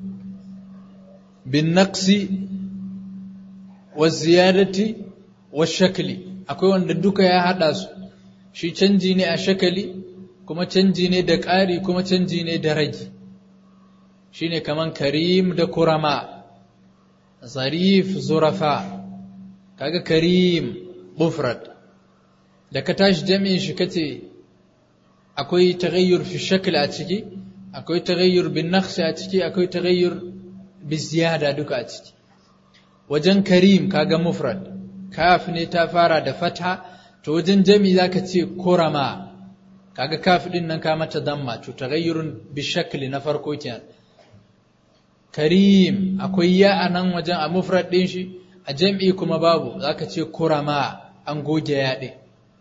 bin naqsi wa ziyadati wa shakli, akwai wanda duka ya hada su, shi canji ne a shakali kuma canji ne da ƙari kuma canji ne da ragi. Shine kaman karim da kurama, zarif zurafa. Kaga karim mufrad, da ka tashi jami'in shi kace akwai taghayyur fi shakl a ciki, akwai taghayyur bin naqs a ciki, akwai taghayyur bi ziyada duka a ciki. Wajen karim kaga mufrad, kaf ne ta fara da fatha, to wajen jami zaka ce kurama, kaga kaf din nan ka mata damma, to taghayyurun bi shakli na farko kenan. Karim akwai ya anan wajen a mufrad din shi, a jam'i kuma babu, zaka ce kurama, an goge yaɗin.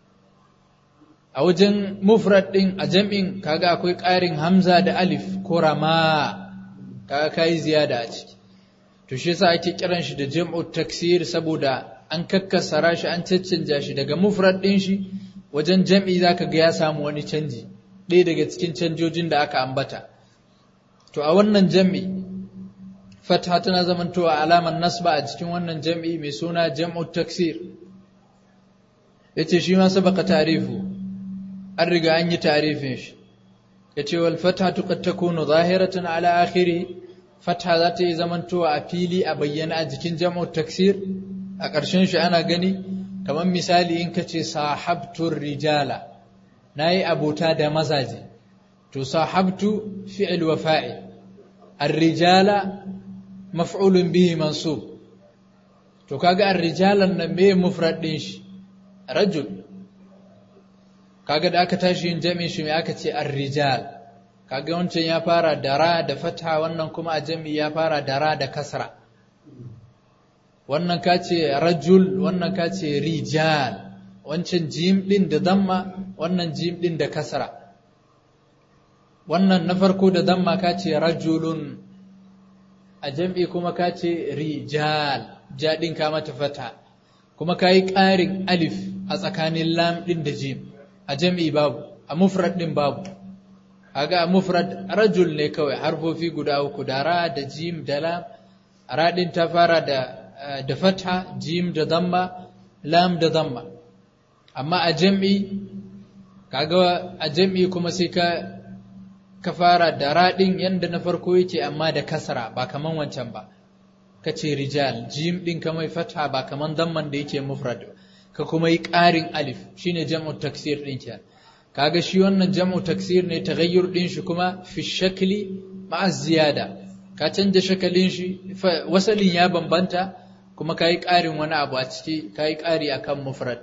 A wajen mufrad ɗin a jam'in kaga akwai ƙarin hamza da alif ko rama, kaga kayi ziyada a ciki. To shi yasa ake kiran shi da jam'u taksir, saboda an kakkasara shi an caccanja shi daga mufrad ɗin shi wajen jam'i zaka ga ya samu wani canji, ɗaya daga cikin canjojin da aka ambata. To a wannan jam'i fatha tana zamantowa alamar nasba a cikin wannan jam'i mai suna jam'u taksir. Yace shi ma sabaka tarifu, an riga an yi tarifin shi. Yace wal fathatu qad takunu zahiratan ala akhirih, fatha za ta yi zamantowa a fili a bayyana a jikin jam'u taksir, a ƙarshen shi ana gani. Kamar misali in kace sahabtu rijala, nayi abota da mazaje, to sahabtu fi'l wa fa'il, ar-rijala maf'ulun bihi mansub. To kaga ar-rijalan nan me mufrad din shi? Rajul. Kaga da aka tashi yin jami'in shi me aka ce ar-rijal. Kaga wancan ya fara da ra da fatha, wannan kuma a jami'i ya fara da ra da kasra. Wannan ka ce rajul, wannan ka ce rijal, wancan jim din da damma, wannan jim din da kasra. Wannan na farko da damma ka ce rajulun, a jam'i kuma ka ce rijal, ja din ka mata fata, kuma ka yi ƙarin alif a tsakanin lam din da jim. A jam'i babu, a mufrad din babu. Kaga a mufrad rajul ne kawai, harfofi guda uku da ra da jim da lam. Ra din ta fara da da fatha, jim da damma, lam da damma. Amma a jam'i kaga a jam'i kuma sai ka ka fara da ra din yanda na farko yake amma da kasra, ba kaman wancan ba. Kace rijal, jim din kamar fatha ba kaman damman da yake mufrad, ka kuma yi ƙarin alif, shine jam'u taksir din kenan. Kaga shi wannan jam'u taksir ne, taghayyur din shi kuma fi shakli ma'a ziyada, ka canja shakalin shi, wasalin ya bambanta, kuma ka yi ƙarin wani abu a ciki, ka yi ƙari akan mufrad.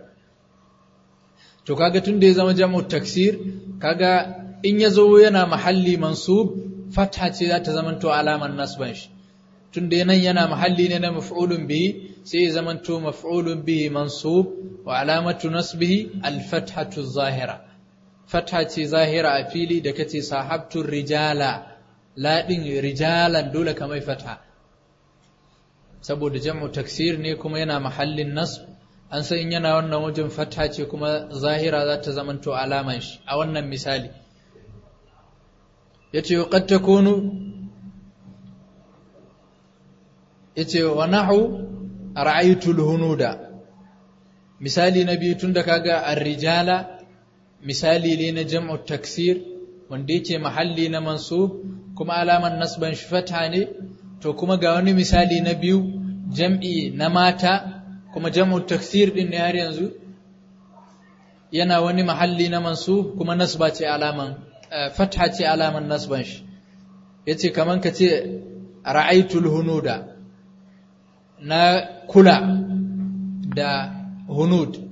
To kaga tun da ya zama jam'u taksir, kaga in ya zo yana mahalli mansub, fatha ce za ta zamanto alaman nasban shi. Tun da nan yana mahalli ne na maf'ulun bihi, sai ya zamanto maf'ulun bihi mansub wa alamatu nasbihi al-fathatu zahira. Fatha ce zahira a fili da kace sahabtu rijala, ladin rijalan dole ka mai fatha, saboda jam'u taksir ne kuma yana mahallin nasb. An san in yana wannan wajen fatha ce kuma zahira za ta zamanto alaman shi a wannan misali. Yace qad takunu, yace wa nahu ra'aytu al-hunuda. Misali na biyu tunda kaga ar-rijala misali ne na jam'u taksir wanda yake mahalli na mansub kuma alaman nasban shi fatha ne. To kuma ga wani misali na biyu, jam'i na mata kuma jam'u taksir din ne har yanzu, yana wani mahalli na mansub kuma nasba ce alaman fatha ce alaman nasban shi. Yace kaman ka ce ra'aytul hunuda, na kula da hunud.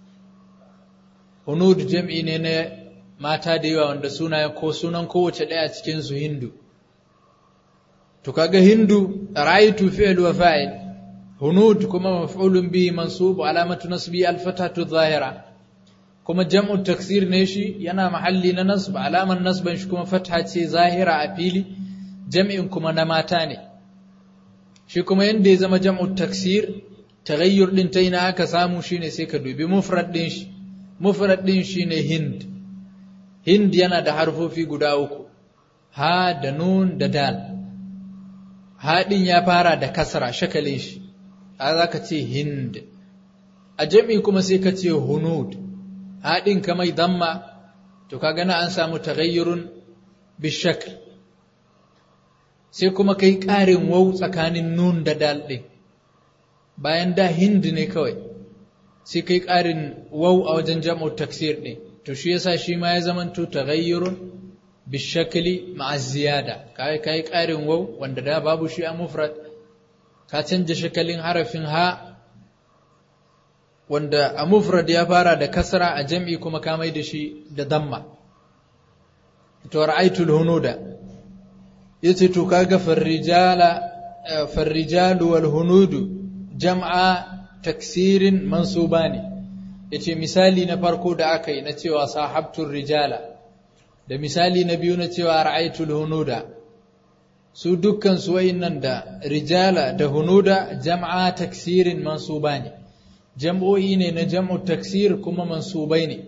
Hunud jam'i ne na mata da yawa wanda sunayen ko sunan kowace ɗaya cikin su Hindu. To kaga Hindu ra'aytu fi'l wa fa'il, hunud kuma maf'ulun bihi mansub wa alamatu nasbi al-fathatu adh-dhahira, kuma jam'u taksir ne shi, yana mahalli na nasb, alaman nasban shi kuma fatha ce zahira a fili, jam'in kuma na mata ne. Shi kuma yanda ya zama jam'u taksir, taghayyur din ta ina aka samu shine sai ka dubi mufrad din shi. Mufrad din shine hind. Hind yana da harfofi guda uku, ha da nun da dal. Ha din ya fara da kasra shakalin shi, a za ka ce hind. A jam'i kuma sai ka ce hunud. Ha din kamar damma, to ka gana an samu taghayyurun bishakl. Sai kuma kai ƙarin waw tsakanin nun da dal din, bayan da hind ne kawai, sai kai ƙarin waw a wajen jam'u taksir ɗin. To shi yasa shi ma ya zamanto taghayyurun bishakli ma'a ziyada, kai kai ƙarin waw wanda da babu shi a mufrad, ka canja shakalin harafin ha wanda a mufrad ya fara da kasra, a jam'i kuma ka mai da shi da damma. To ra'aytul hunuda, yace to kaga farrijala farrijalu wal hunudu jam'a taksirin mansubani. yace misali na farko da aka yi na cewa sahabtur rijala da misali na biyu na cewa ra'aytul hunuda su dukkan su wayannan da rijala da hunuda jam'a taksirin mansuba ne jam'o'i ne na jam'u taksir kuma mansubai ne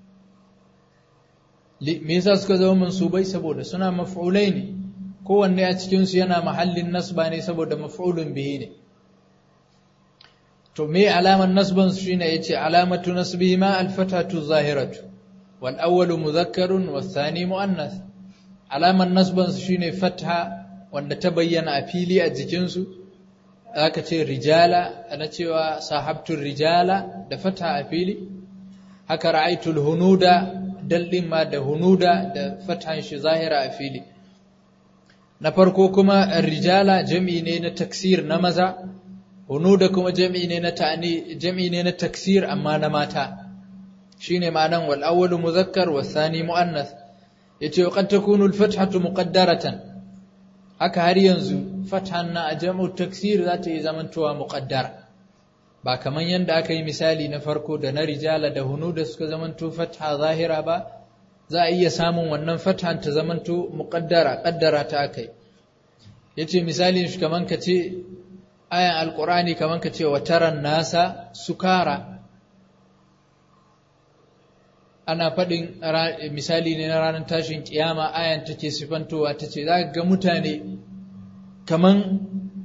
me yasa suka zama mansubai saboda suna maf'ulai ne kowanne a cikin su yana mahallin nasba ne saboda maf'ulun bihi ne to me alaman nasban su shine yace alamatu nasbihi ma al-fatatu zahiratu wal awwalu mudhakkarun was thani muannath alaman nasban su shine fatha wanda ta bayyana a fili a jikin su aka ce rijala ana cewa sahabtur rijala da fatha a fili haka ra'aytul hunuda dallin ma da hunuda da fathan shi zahira a fili na farko kuma rijala jam'i ne na taksir na maza hunuda kuma jam'i ne na ta'ni jam'i ne na taksir amma na mata shine ma'anan wal awwalu muzakkar was thani muannath yace qad takunu al fathatu muqaddaratan haka har yanzu fathan na jam'u taksir za ta yi zamantowa muqaddara ba kaman yanda aka yi misali na farko da na rijala da hunuda suka zamanto fatha zahira ba za a iya samun wannan fathan ta zamanto muqaddara qaddara ta akai yace misalin shi kaman kace ayan alqur'ani kaman kace wa taran nasa sukara ana fadin misali ne na ranar tashin kiyama ayan take sifantowa tace za ga mutane kaman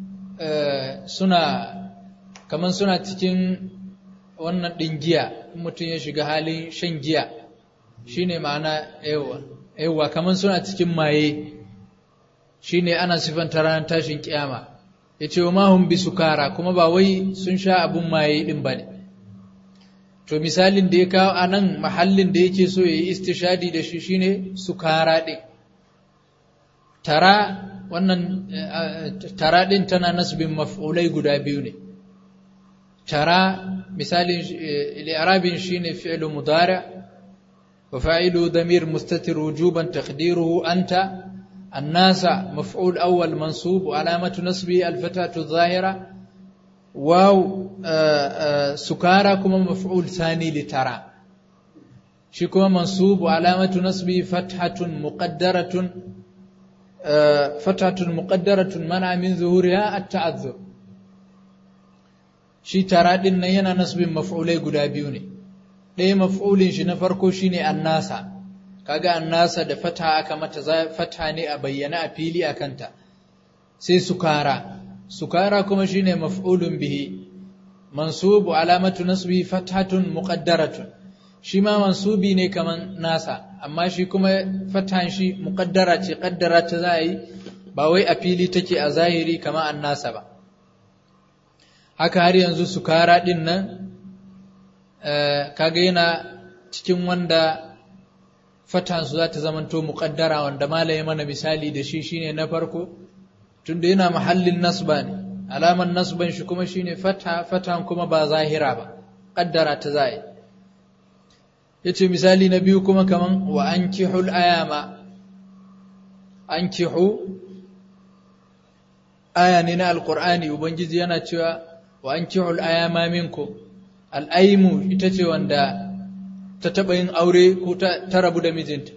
suna kaman suna cikin wannan din giya mutum ya shiga halin shan giya shine ma'ana yawa yawa kaman suna cikin maye shine ana sifanta ranar tashin kiyama yace wa ma hum bisukara kuma ba wai sun sha abun maye din bane to misalin da ya kawo anan mahallin da yake so yayi istishadi da shi shine sukara din tara wannan tara din tana nasbin maf'ulai guda biyu ne tara misalin al-i'rabin shine fi'lu mudari' wa fa'ilu damir mustatir wujuban taqdiruhu anta الناس مفعول أول منصوب وعلامة نصبه الفتاة الظاهرة واو سكارى كما مفعول ثاني لترى شكما منصوب وعلامة نصبه فتحة مقدرة فتحة مقدرة منع من ظهورها التعذر شي ترى دين yana nasbin maf'ulai guda biyu ne ɗaya maf'ulin shi na farko shine annasa kaga annasa da fata aka mata fata ne a bayyana a fili akanta sai sukara sukara kuma shine maf'ulun bihi mansubu alamatu nasbi fathatun muqaddaratun shi ma mansubi ne kaman nasa amma shi kuma fatan shi muqaddara ce qaddara ta zai ba wai a fili take a zahiri kama annasa ba haka har yanzu sukara din nan kaga yana cikin wanda fatansu za ta zamanto muƙaddara wanda malaye mana misali da shi shine na farko tunda yana mahallin nasba ne alaman nasban shi kuma shine fata fatan kuma ba zahira ba qaddara ta zai yace misali na biyu kuma kaman wa ankihul ayama ankihu aya ne na alqur'ani ubangiji yana cewa wa ankihul ayama minkum al-aymu ita ce wanda ta taɓa yin aure ko ta rabu da mijinta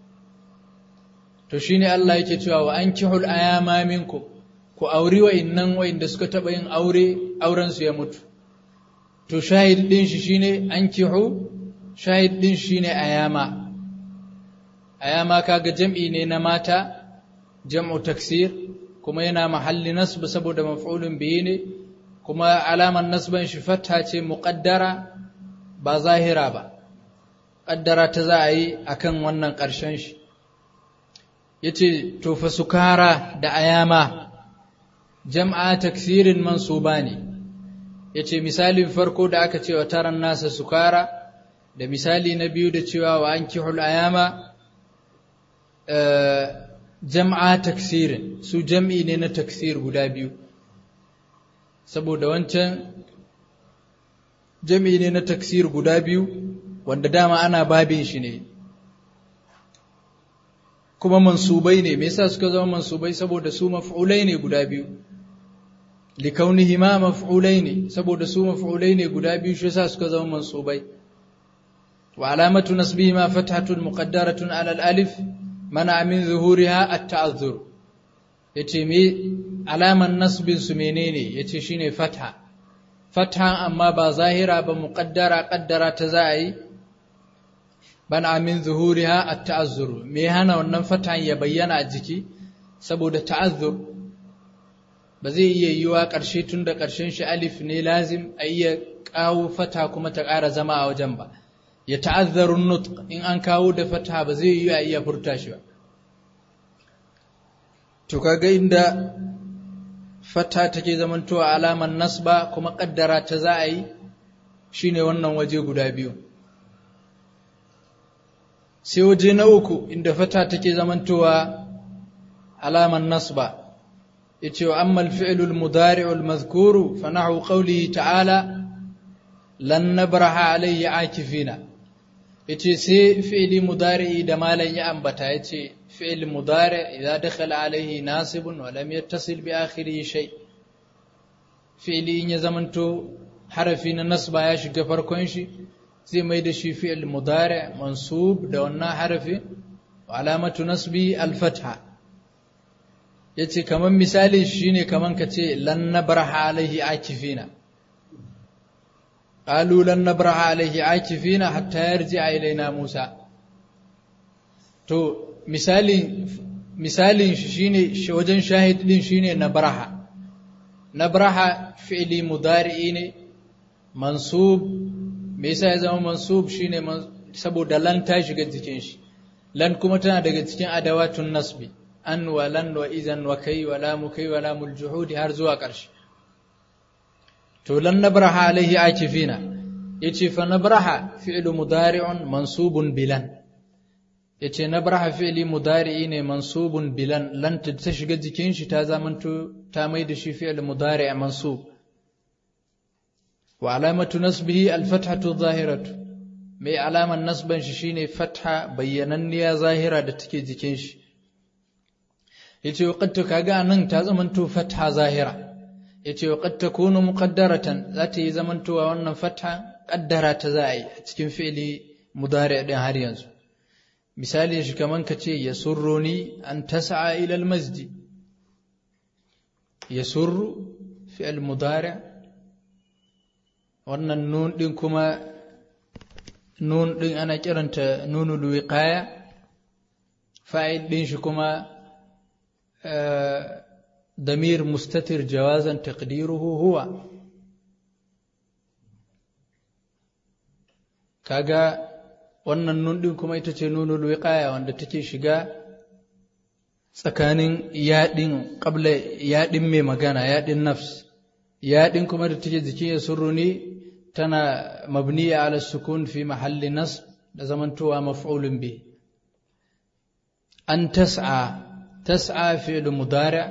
to shine Allah yake cewa wa ankihul ayama minkum ku auri wa innan wa'inda suka taɓa yin aure auren su ya mutu to shahid din shi shine ankihu shahid din shine ayama ayama kaga jam'i ne na mata jam'u taksir kuma yana mahalli nasb saboda maf'ulun bihi ne kuma alaman nasban shi fatha ce muqaddara ba zahira ba ƙaddara ta za a yi a kan wannan ƙarshen shi ya ce to fa sukara da ayama jam'a taksirin mansuba ne ya ce misalin farko da aka ce wa taran nasa sukara da misali na biyu da cewa wa an kihul ayama jam'a taksirin su jam'i ne na taksir guda biyu saboda wancan jam'i ne na taksir guda biyu wanda dama ana babin shi ne kuma mansubai ne me yasa suka zama mansubai saboda su maf'ulai ne guda biyu likaunihima maf'ulai ne saboda su maf'ulai ne guda biyu shi yasa suka zama mansubai wa alamatu nasbihima fathatun muqaddaratun ala al-alif mana min zuhuriha at-ta'azzur yace me alaman nasbin su menene yace shine fatha fatha amma ba zahira ba muqaddara qaddara ta zai bana min zuhuriha at-ta'azzur me hana wannan fathan ya bayyana a jiki saboda ta'azzur ba zai iya yiwa ƙarshe tun da ƙarshen shi alif ne lazim a iya kawo fata kuma ta ƙara zama a wajen ba ya ta'azzaru nutq in an kawo da fata ba zai yi a iya furta shi ba to kaga inda fata take zamantowa alaman nasba kuma kaddara ta za a yi shine wannan waje guda biyu sai waje na uku inda fata take zamantowa alaman nasba yace wa amma al-fi'lu al-mudari'u al-madhkuru fa nahwu qawlihi ta'ala lan nabraha alayhi akifina yace sai fi'li mudari'i da malan ya ambata yace fi'l mudari' idza dakhala alayhi nasibun wa lam yattasil bi akhirihi shay fi'li in ya zamanto harafi na nasba ya shiga farkon shi zai mai da shi fi'l mudari' mansub da wannan harafi wa alamatu nasbi al-fatha yace kaman misali shine kaman kace lan nabraha alayhi akifina qalu lan nabraha alayhi akifina hatta yarji'a ilayna Musa to misali misalin shine wajen shahid din shine nabraha nabraha fi'li mudari'i ne mansub me yasa ya zama mansub shine saboda lan ta shiga cikin shi lan kuma tana daga cikin adawatun nasbi an wa lan wa idan wa kai wa lamu kai wa lamul juhudi har zuwa ƙarshe to lan nabraha alaihi akifina yace fa nabraha fi'lu mudari'un mansubun bilan yace nabraha fi'li mudari'i ne mansubun bilan lan ta shiga jikin shi ta zamanto ta mai da shi fi'l mudari' mansub wa alamatu nasbihi al-fathatu adh-dhahiratu mai alaman nasban shi shine fatha bayyananniya zahira da take jikin shi yace waqad kaga nan ta zamanto fatha zahira yace waqad takunu muqaddaratan zata yi zamantowa wannan fatha qaddara ta zai a cikin fi'li mudari' din har yanzu misali shi kaman kace yasurruni an tas'a ila al-masjid yasurru fi'l mudari' wannan nun din kuma nun din ana kiranta nunul wiqaya fa'il din shi kuma ضمير مستتر جوازا تقديره هو kaga wannan nun din kuma ita ce nunul wiqaya wanda take shiga tsakanin yadin qabla yadin mai magana yadin nafs yadin kuma da take jikin yasurruni tana mabniya ala sukun fi mahalli nasb da zamantowa maf'ulun bi an tas'a tas'a fi'l mudari'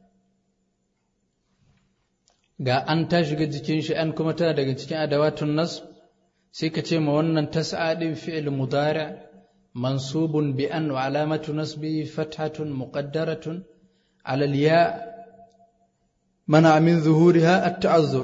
ga an ta shiga jikin shi an kuma tana daga cikin adawatun nasb sai ka ce ma wannan tas'a din fi'l mudari' mansubun bi an wa alamatu nasbi fathatun muqaddaratun ala al-ya mana min zuhuriha at-ta'azzur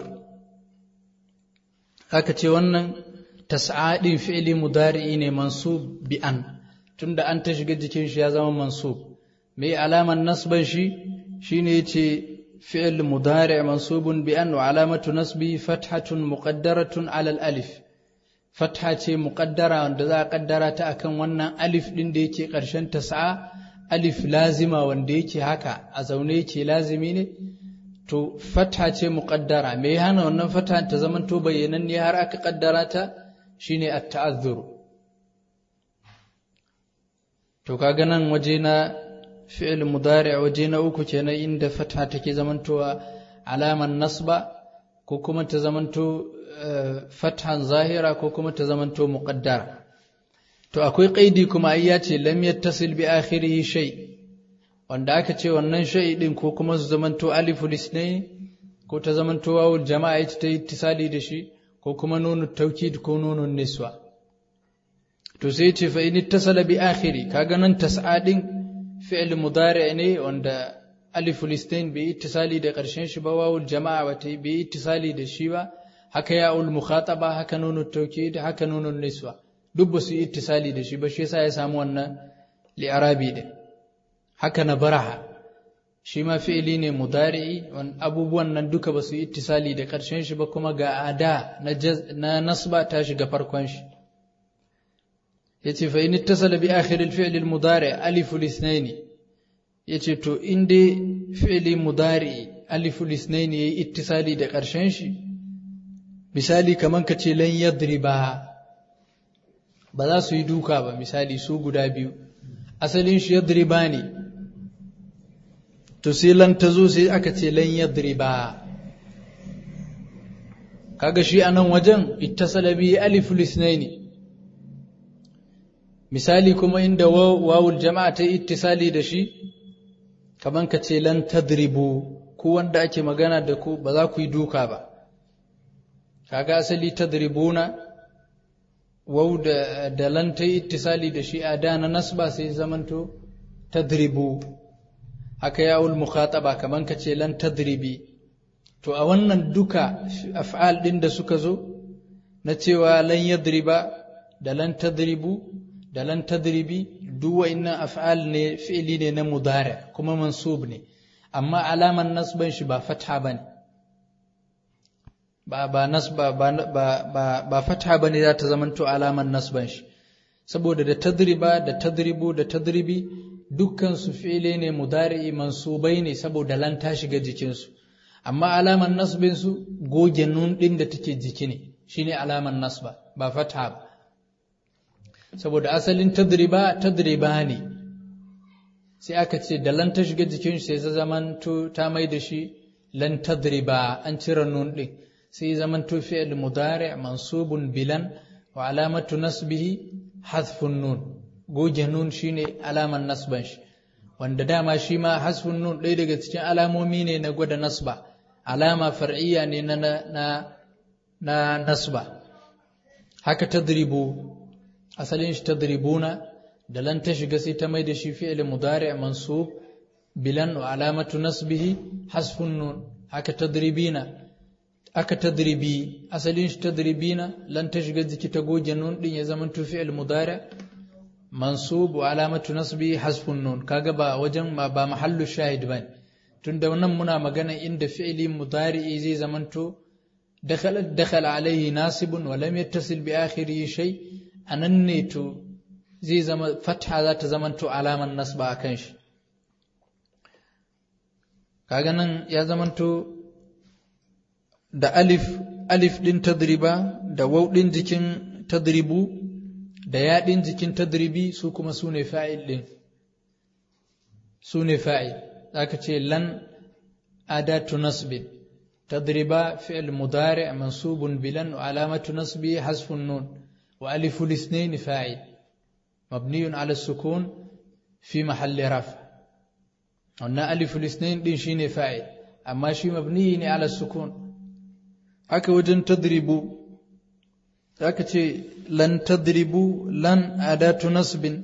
haka ce wannan tas'a din fi'li mudari'i ne mansub bi an tunda an ta shiga jikin shi ya zama mansub mai alaman nasban shi shine yace fi'l mudari' mansubun bi an wa alamatu nasbi fathatun muqaddaratun ala al-alif fatha ce muqaddara wanda za a kaddara ta akan wannan alif din da yake karshen tas'a alif lazima wanda yake haka a zaune yake lazimi ne to fatha ce muqaddara me hana wannan fatha ta zaman to bayyananne har aka kaddara ta shine at-ta'azzur to kaga nan waje na fi'l mudari' waje na uku kenan inda fatha take zamantowa alaman nasba ko kuma ta zamanto fathan zahira ko kuma ta zamanto muqaddara to akwai qaidi kuma ai ya ce lam yattasil bi akhirihi shay wanda aka ce wannan shay din ko kuma su zamanto aliful isnayn ko ta zamanto wawul jama'a ita ta ittisali da shi ko kuma nunut tawkid ko nunun niswa to sai ce fa in ittasala bi akhiri kaga nan tas'adin fi'l mudari' ne wanda aliful isnayn bi ittisali da karshen shi ba wawul jama'a wata bi ittisali da shi ba haka ya'ul mukhataba haka nunut tawkid haka nunun niswa duk ba su yi ittisali da shi ba, shi yasa ya samu wannan li'arabi din. Haka na baraha shi ma fi'ili ne mudari'i, abubuwan nan duka ba su yi ittisali da ƙarshen shi ba, kuma ga ada na nasba ta shiga farkon shi. yace fa in ittasala bi akhir al-fi'l al-mudari' alif al-ithnayn, yace to in dai fi'li mudari alif al-ithnayn yayi ittisali da ƙarshen shi, misali kaman kace lan yadriba, ba za su yi duka ba, misali su guda biyu asalin shi yadriba ne, to sai lan tazo sai aka ce lan yadriba, kaga shi anan wajen ittasala bi alif al-ithnayn. Misali kuma inda wawul jama'a ta ittisali da shi, kaman ka ce lan tadribu, ku wanda ake magana da ku ba za ku yi duka ba, kaga asali tadribuna waw da, da lan ta ittisali da shi a da na nasba sai zamanto tadribu. Haka ya'ul mukhataba kaman ka ce lan tadribi. To a wannan duka af'al din da suka zo na cewa lan yadriba da lan tadribu da lan tadribi, duk wa'innan af'al ne, fi'li ne na mudari kuma mansub ne, amma alaman nasban shi ba fatha bane, ba ba nasba ba ba ba fatha bane za ta zamanto alaman nasban shi, saboda da tadriba da tadribu da tadribi dukkan su fi'li ne mudari mansubai ne saboda lan ta shiga jikin su, amma alaman nasbin su goge nun din da take jiki ne, shine alaman nasba ba fatha ba. Saboda asalin tadriba tadriba ne, sai aka ce da lan ta shiga jikin shi sai zamanto ta mai da shi lan tadriba, an cire nun din, sai zamanto fi'il mudari' mansubun bilan wa alamatu nasbihi hadfun nun, goge nun shine alaman nasban shi, wanda dama shi ma hasfun nun ɗaya daga cikin alamomi ne na gwada nasba, alama far'iyya ne na na na nasba. Haka tadribu asalin shi tadribuna, da lan ta shiga sai ta mai da shi fi'il mudari' mansub bilan wa alamatu nasbihi hasfun nun. Haka tadribina, aka tadribi asalin shi tadribina, lan ta shiga jiki ta goge nun din ya zama to fi'il mudari' mansub wa alamatu nasbihi hasfun nun. Kaga ba wajen ba mahallu shahid bane, tunda wannan muna magana inda fi'ili mudari zai zama to dakhala dakhala alayhi nasibun wa lam yattasil bi akhirihi shay, anan ne to zai zama fatha za ta zama to alaman nasba a kan shi. Kaga nan ya zama to da alif alif din tadriba da waw din jikin tadribu da ya din jikin tadribi su kuma sune fa'il din, sune fa'il. Zaka ce lan adatu nasbin, tadriba fi'l mudari' mansubun bilan wa alamatu nasbi hasfun nun, وألف الاثنين فاعل مبني على السكون في محل رفع. قلنا ألف الاثنين دين شيني فاعل، أما شي مبني على السكون. هكا وجن تضربوا، هكا لن تضربوا، لن أداة نصب،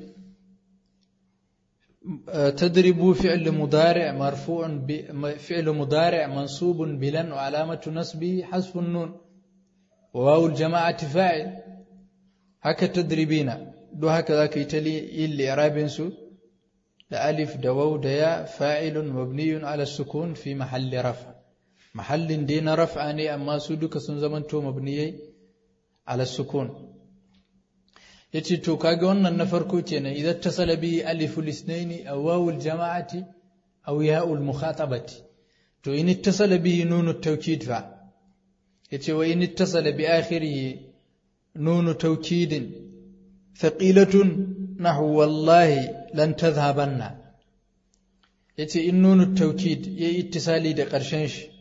تضربوا فعل مضارع مرفوع، فعل مضارع منصوب بلن وعلامة نصبه حذف النون، وواو الجماعة فاعل. haka tadribina, duk haka za ka yi ta yin li'irabinsu da alif da waw da ya, fa'ilun mabniyun ala sukun fi mahalli rafa, mahallin dai na rafa ne amma su duka sun zamanto mabniyai ala sukun. Yace to kaga wannan na farko kenan, idan tasala bi aliful isnaini aw wawul jama'ati aw ya'ul mukhatabati. To in ittasala bihi nunut tawkid fa, yace wa in ittasala bi akhirihi نون توكيد ثقيلة نحو والله لن تذهبن. yace in nunu taukid yayi ittisali da ƙarshen shi,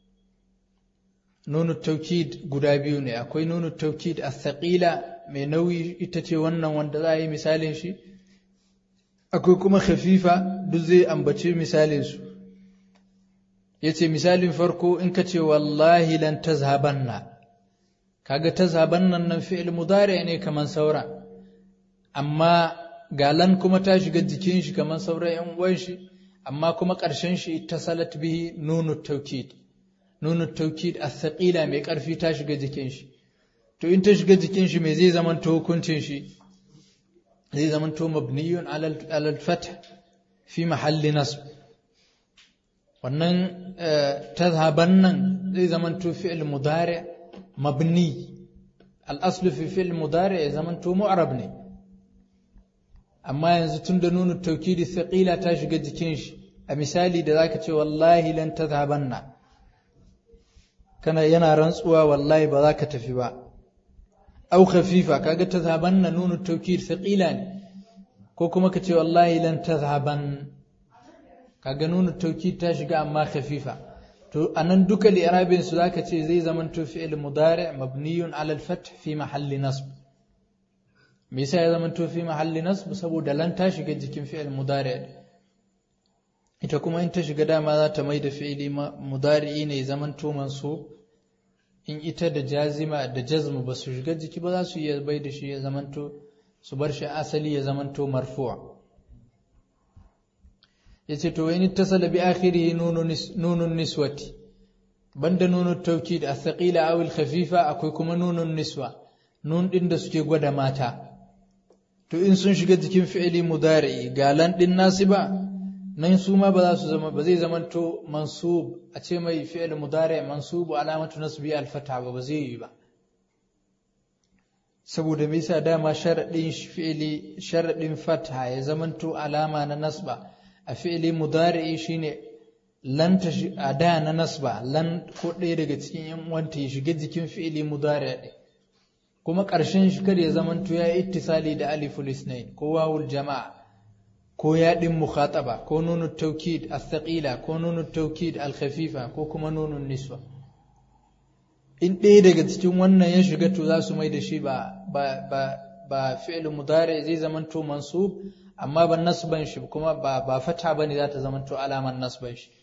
nunu taukid guda biyu ne, akwai nunu taukid athqila mai nauyi, ita ce wannan wanda za a yi misalin shi, akwai kuma khafifa, duk zai ambace misalin su. yace misalin farko in ka ce wallahi lan tazhabanna, kaga tazhabanna nan fi'il mudari ne kaman saura, amma galan kuma ta shiga jikin shi kaman saura yan uwan shi, amma kuma ƙarshen shi ittasalat bihi nunu tawkid, nunu tawkid athqila mai ƙarfi ta shiga jikin shi. to in ta shiga jikin shi me zai zamanto hukuncin shi zai zamanto mabniyun ala al-fath fi mahalli nasb wannan tadhhaban nan zai zamanto fi'l mudari mabni al-aslu fi fi'l mudari ya zamanto mu'rab ne amma yanzu tunda nunu tawkidi thaqila ta shiga jikin shi a misali da zaka ce wallahi lan tadhhabanna kana yana rantsuwa wallahi ba za ka tafi ba au khafifa kaga tadhhabanna nunu tawkid thaqila ne ko kuma ka ce wallahi lan tadhhaban kaga nunu tawkid ta shiga amma khafifa to anan duka li'rabin su zaka ce zai zamanto fi'il mudari mabniyun ala al-fath fi mahalli nasb me yasa ya zamanto fi mahalli nasb saboda lan ta shiga jikin fi'il mudari ita kuma in ta shiga dama za ta maida fi'ili mudari ne zamanto mansub in ita da jazima da jazmu ba su shiga jiki ba za su iya bai da shi ya zamanto su bar shi asali ya zamanto marfu' yace to wani tasala bi akhirihi nunun niswati banda nunut tawkid athqila aw al-khafifa akwai kuma nunun niswa nun din da suke gwada mata to in sun shiga jikin fi'ili mudari galan din nasiba nan su ma ba za su zama ba zai zamanto mansub a ce mai fi'il mudari mansub alamatu nasbi al-fatha ba zai yi ba saboda me yasa dama sharadin fi'ili sharadin fatha ya zamanto alama na nasba a fi'ili mudari shine lan ta ada na nasba lan ko ɗaya daga cikin yan uwanta ya shiga jikin fi'ili mudari kuma ƙarshen shi kada ya zamanto ya ittisali da aliful isnain ko wawul jama'a ko yaɗin mukhataba ko nunut tawkid al-thaqila ko nunut tawkid al-khafifa ko kuma nunun niswa in ɗaya daga cikin wannan ya shiga to za su mai da shi ba ba ba ba fi'l mudari zai zamanto mansub amma ban nasban shi kuma ba ba fata bane za ta zamanto alaman nasban shi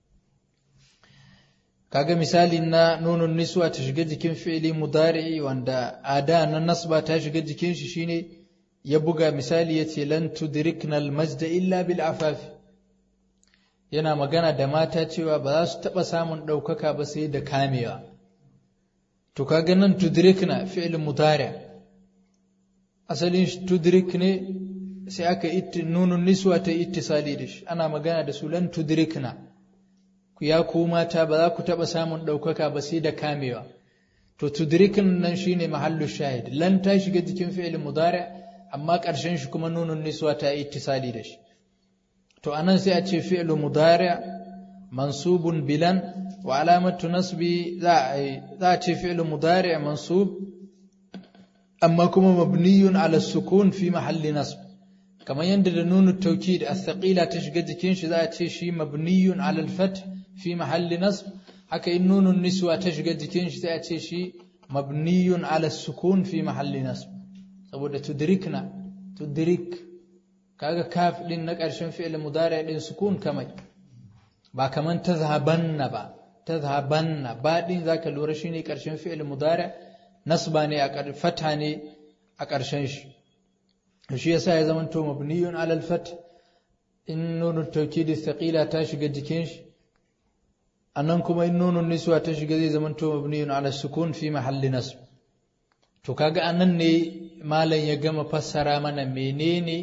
kaga misali na nunun niswa ta shiga jikin fi'li mudari wanda ada na nasba ta shiga jikin shi shine ya buga misali yace lan tudrikna al-majd illa bil afaf yana magana da mata cewa ba za su taba samun daukaka ba sai da kamewa to kaga nan tudrikna fi'l mudari asalin tudrik ne sai aka itti nunun niswa ta ittisali da shi ana magana da su lan tudrikna ku ya ku mata ba za ku taba samun daukaka ba sai da kamewa to tudrikin nan shine mahallu shahid lan ta shiga jikin fi'l mudari amma ƙarshen shi kuma nunun niswa ta ittisali da shi to anan sai a ce fi'l mudari mansubun bilan wa alamatu nasbi za za a ce fi'l mudari mansub amma kuma mabniyun ala sukun fi mahalli nasb kamar yanda da nunut tawkid as-thaqila ta shiga jikin shi za a ce shi mabniyun ala al-fath fi mahalli nasb haka in nunun niswa ta shiga jikin shi sai a ce shi mabniyun ala sukun fi mahalli nasb saboda tudrikna tudrik kaga kaf din na ƙarshen fi'il mudari din sukun kamai ba kaman tazhabanna ba tazhabanna ba din zaka lura shine ƙarshen fi'il mudari nasba ne a fata ne a ƙarshen shi shi yasa ya zama to mabniyun ala al-fath in nunut tawkid thaqila ta shiga jikin shi annan kuma in nunun niswa ta shiga zai zama to mabniyun ala sukun fi mahalli nasb to kaga anan ne malam ya gama fassara mana menene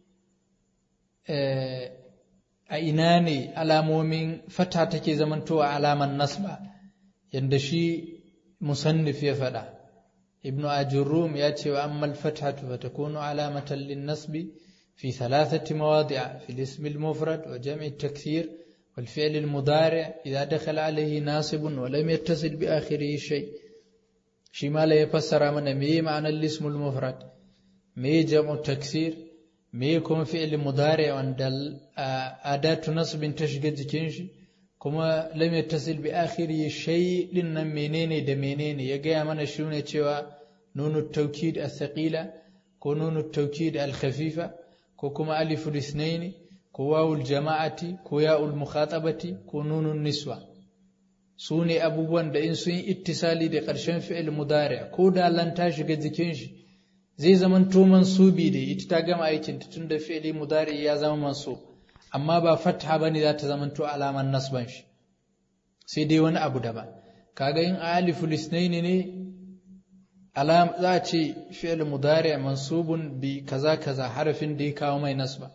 a ina ne alamomin fata take zamantowa alaman nasba yanda shi musannif ya faɗa ibnu ajurrum ya ce wa ammal fathatu fatakunu alamatan lin-nasbi fi thalathati mawadi'a fi al-ism al-mufrad wa jam'i at-takthir wal fi'l al-mudari' idha dakhala alayhi nasibun wa lam yattasil bi akhirih shay' shi ma la ya fassara mana me ma'anar lismul mufrad me jam'u taksir me kuma fi'il mudari wanda adatu nasbin ta shiga jikin shi kuma lam yattasil bi akhiri shay din nan menene da menene ya gaya mana shi ne cewa nunut tawkid as-thaqila ko nunut tawkid al-khafifa ko kuma aliful ithnain ko wawul jama'ati ko ya'ul mukhatabati ko nunun niswa su ne abubuwan da in sun yi ittisali da ƙarshen fi'il mudari ko da lan ta shiga jikin shi zai zama to mansubi da ita ta gama aikin ta tunda fi'il mudari ya zama mansub amma ba fatha bane za ta zama to alaman nasban shi sai dai wani abu daban kaga in aliful isnain ne alam za a ce fi'il mudari mansubun bi kaza kaza harafin da ya kawo mai nasba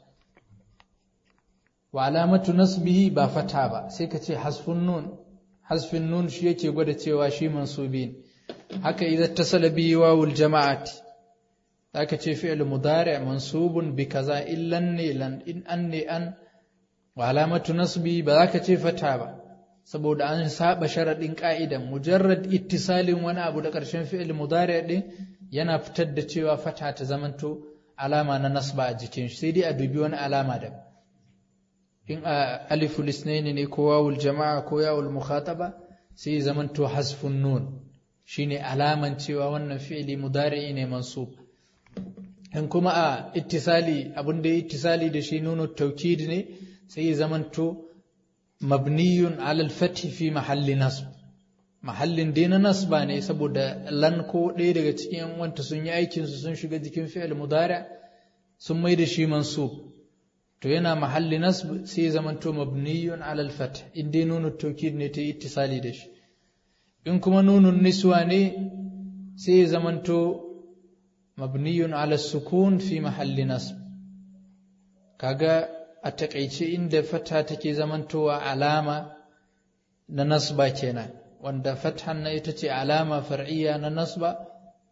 wa alamatu nasbihi ba fata ba sai ka ce hasfun nun hasfin nun shi yake gwada cewa shi mansubi ne haka idan tasala bi wawul jama'ati zaka ce fi'il mudari mansubun bi kaza illan ne lan in an ne an wa alamatu nasbi ba zaka ce fata ba saboda an saba sharadin ka'idan mujarrad ittisalin wani abu da ƙarshen fi'il mudari din yana fitar da cewa fata ta zamanto alama na nasba a jikin shi sai dai a dubi wani alama da in aliful isnaini ne ko wawul jama'a ko yawul mukhataba sai zamanto hasfun nun shine alaman cewa wannan fi'ili mudari ne mansub in kuma a ittisali abinda ya ittisali da shi nunu taukid ne sai zamanto mabniyun ala al-fath fi mahalli nasb mahallin dai na nasba ne saboda lan ko ɗaya daga cikin yan wanta sun yi aikin su sun shiga jikin fi'il mudari sun mai da shi mansub to yana mahalli nasb sai zamanto mabniyun ala al-fath in dai nunu taukid ne ta ittisali da shi in kuma nunun niswa ne sai zamanto mabniyun ala sukun fi mahalli nasb kaga a takeice inda fata take zamantowa alama na nasba kenan wanda fathan na ita ce alama far'iyya na nasba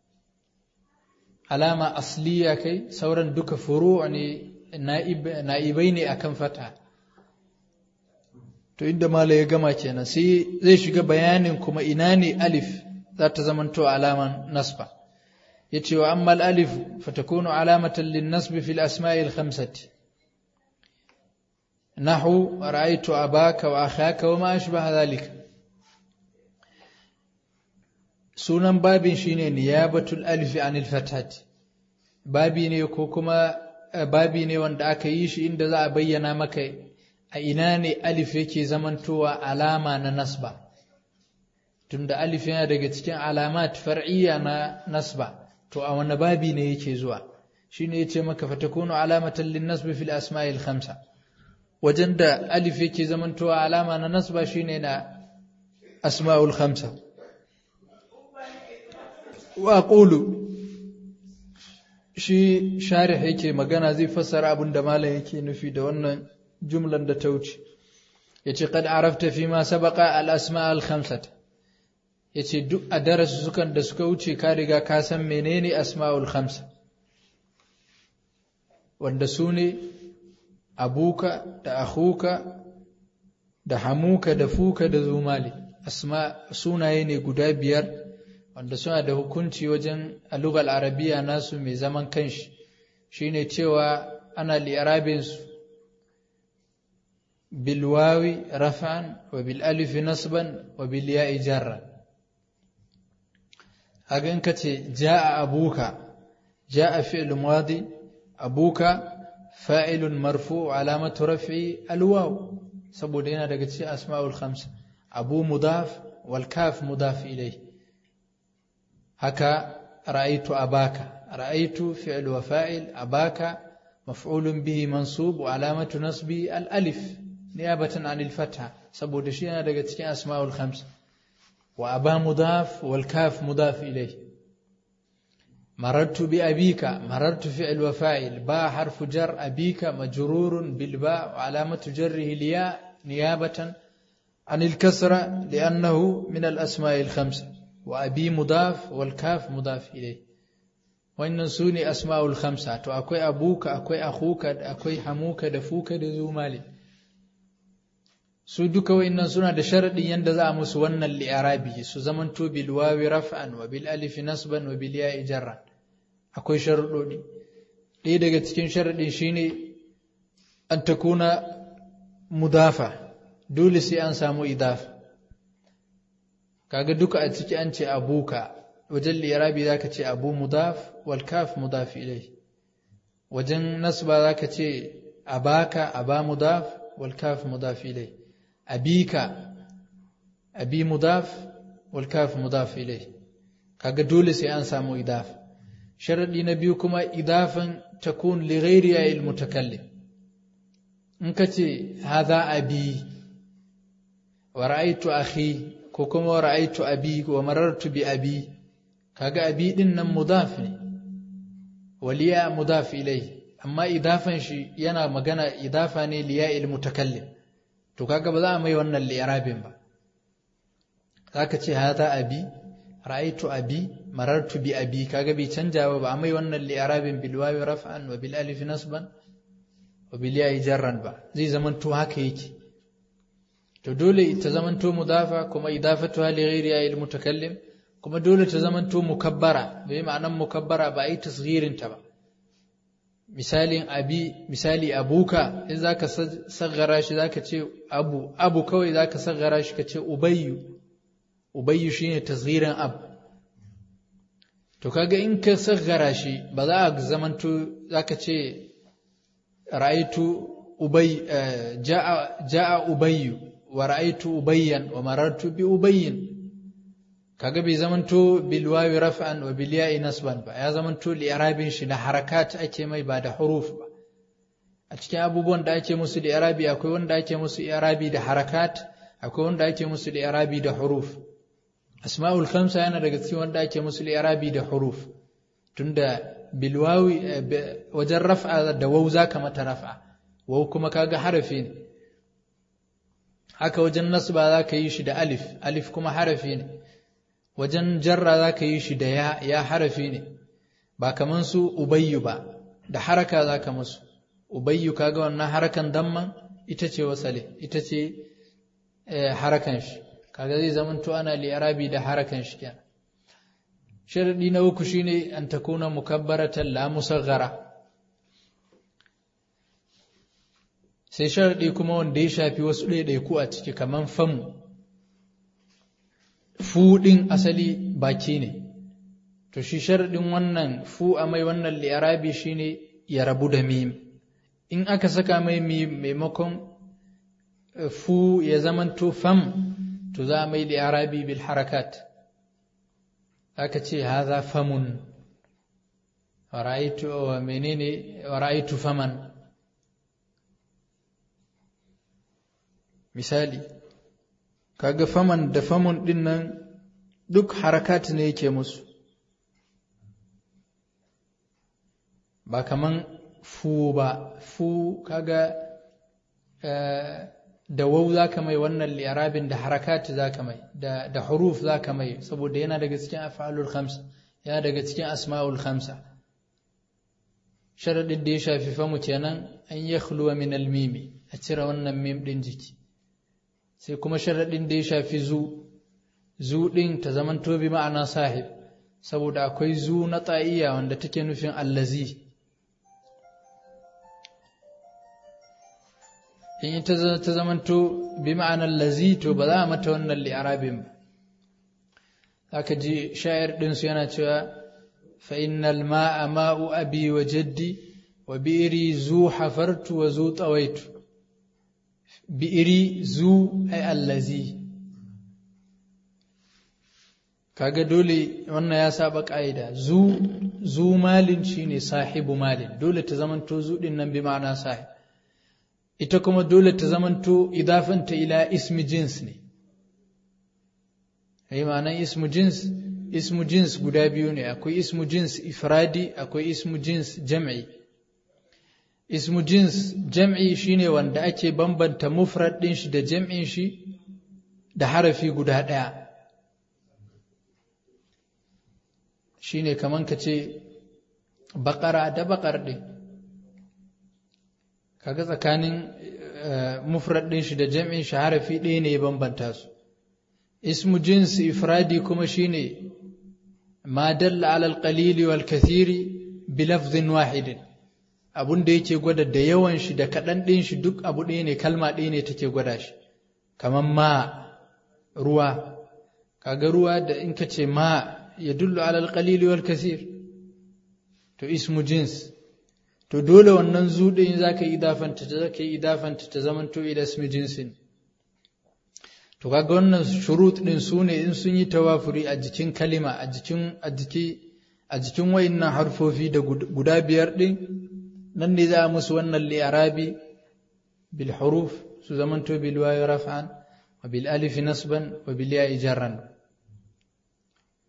alama asliya kai sauran duka furu' ne na'ib na'ibai ne akan fata to inda mala ya gama kenan sai zai shiga bayanin kuma ina ne alif za ta zamanto alaman nasba yace wa amma al-alif fatakunu alamatan lin-nasb fi al-asma'i al-khamsati nahu ra'aytu abaka wa akhaka wa ma ashbaha dhalika sunan babin shine niyabatul alif anil fatati babi ne ko kuma babi ne wanda aka yi shi inda za a bayyana maka a ina ne alif yake zamantowa alama na nasba tunda alif yana daga cikin alamat far'iyya na nasba to a wani babi ne yake zuwa shine yace maka fatakunu alamatan lin-nasb fil asma'il khamsa wajen da alif yake zamantowa alama na nasba shine na asma'ul khamsa wa aqulu shi sharih yake magana zai fassara abin da malam yake nufi da wannan jumlan da ta wuce yace qad arafta fi ma sabaqa al asma' al khamsah yace duk a darasu sukan da suka wuce ka riga ka san menene asma'ul khamsa wanda sune abuka da akhuka da hamuka da fuka da zumali asma sunaye ne guda biyar wanda suna da hukunci wajen lugal arabiya nasu mai zaman kanshi shine cewa ana li'arabin su bil wawi raf'an wa bil alif nasban wa bil ya'i jarra hagan kace jaa abuka jaa fi'l madi abuka fa'ilun marfu' alamatu raf'i al waw saboda yana daga cikin asma'ul khamsa abu mudaf wal kaf mudaf ilayhi haka ra'aytu abaka ra'aytu fi'l wa fa'il abaka maf'ulun bihi mansub wa alamatu nasbi al alif niyabatan an al fatha saboda shi yana daga cikin asma'ul khams wa aba mudaf wal kaf mudaf ilayhi marartu bi abika marartu fi'l wa fa'il ba harfu jar abika majrurun bil ba wa alamatu jarrihi al ya niyabatan an al kasra li'annahu min al asma'il khamsa وأبي مضاف والكاف مضاف إليه وإن سوني أسماء الخمسة تو أكوي أبوك أكوي أخوك أكوي حموك دفوك دذو مالي سودك وإن سنة دشرط يندزع مسونا لإعرابه سزمنتو بالواو رفعا وبالألف نصبا وبالياء جرا أكوي شرطوني ليه دقت كين شرط شيني أن تكون مضافة دول سي أنسامو إضافة kaga duka a ciki an ce abuka wajen lirabi zaka ce abu mudaf wal kaf mudaf ilai wajen nasba zaka ce abaka aba mudaf wal kaf mudaf ilai abika abi mudaf wal kaf mudaf ilai kaga dole sai an samu idaf sharadi na biyu kuma idafan takun li ghairi al mutakallim in kace hadha abi wa ra'aytu akhi ko kuma ra'aytu abi wa marartu bi abi kaga abi din nan mudaf ne waliya mudaf ilayhi amma idafan shi yana magana idafa ne liya'il mutakallim to kaga ba za a mai wannan li'irabin ba zaka ce hada abi ra'aytu abi marartu bi abi kaga bai canja ba ba a mai wannan li'irabin bil wawi raf'an wa bil alif nasban wa bil ya'i jarran ba zai zamanto haka yake to dole ta zamanto mudafa kuma idafatuha li ghairi ya'il mutakallim kuma dole ta zamanto mukabbara bai ma'anan mukabbara ba ai tasghirin ta ba misalin abi misali abuka in zaka saggara shi zaka ce abu abu kawai zaka saggara shi kace ubayyu ubayyu shine tasghirin ab to kaga in ka saggara shi ba za a zamanto zaka ce ra'aytu ubay jaa jaa ubayyu wa ra'aytu ubayyan wa marartu bi ubayyin kaga bai zamanto bil wawi raf'an wa bil ya'i nasban ba ya zamanto li'irabin shi na harakat ake mai ba da huruf ba a cikin abubuwan da ake musu li'irabi akwai wanda ake musu i'rabi da harakat akwai wanda ake musu li'irabi da huruf asma'ul khamsa yana daga cikin wanda ake musu li'irabi da huruf tunda bil wawi wajen raf'a da waw zaka mata raf'a waw kuma kaga harafi ne haka wajen nasba zaka yi shi da alif alif kuma harafi ne wajen jarra za ka yi shi da ya, ya harafi ne ba kaman su ubayyu ba da haraka za ka musu ubayyu kaga wannan harakan damman ita ce wasale ita ce eh, harakan shi kaga zai zamanto ana li'arabi da harakan shi kenan sharadi na uku shine an takuna mukabbaratan la musaghara sai sharadi kuma wanda ya shafi wasu ɗaiɗaiku a ciki kaman famu fu ɗin asali baki ne to shi sharaɗin wannan fu a mai wannan li'arabi shine ya rabu da mim in aka saka mai mim maimakon fu ya zamanto fam to za a mai li'arabi bil harakat aka ce haza famun wa ra'aytu wa menene wa ra'aytu faman misali kaga faman da famun din nan duk harakat ne yake musu ba kaman fu ba fu kaga da waw zaka mai wannan li'arabin da harakat zaka mai da da huruf zaka mai saboda yana daga cikin af'alul khamsa yana daga cikin asma'ul khamsa sharadin da ya shafi famu kenan an yakhluwa min al-mim a cire wannan mim din jiki sai kuma sharaɗin da ya shafi zu zu ɗin ta zamanto bi ma'ana sahib saboda akwai zu na ta'iya wanda take nufin allazi in ita ta zamanto bi ma'ana allazi to ba za a mata wannan li'arabin ba aka ji sha'ir ɗinsu yana cewa fa innal ma'a ma'u abi wa jaddi wa bi'ri zu hafartu wa zu tawaitu bi'iri zu ai allazi kaga dole wannan ya saba kaida zu zu malin shine sahibu malin dole ta zamanto zu din nan bi ma'ana sahib ita kuma dole ta zamanto idafanta ila ismi jins ne ai ma'anan ismu jins ismu jins guda biyu ne akwai ismu jins ifradi akwai ismu jins jam'i ismu jins jam'i shine wanda ake bambanta mufrad din shi da jam'in shi da harafi guda ɗaya shine kaman kace baqara da baqar din kaga tsakanin mufrad din shi da jam'in shi harafi ɗaya ne ya bambanta su ismu jins ifradi kuma shine ma dalla ala al-qalili wal kathiri bi lafdhin wahidin abun da yake gwada da yawan shi da kaɗan ɗin shi duk abu ɗaya ne kalma ɗaya ne take gwada shi kamar ma ruwa kaga ruwa da in ka ce ma ya dullu alal qalili wal kasir to ismu jins to dole wannan zu ɗin zaka yi idafanta ta zaka yi idafanta ta zamanto ila ismi jinsin to kaga wannan shurut ɗin su ne in sun yi tawafuri a jikin kalima a jikin a jiki a jikin wayannan harfofi da guda biyar ɗin nan ne za a musu wannan li'arabi bil huruf su zamanto bil wawi raf'an wa bil alif nasban wa bil ya'i jarran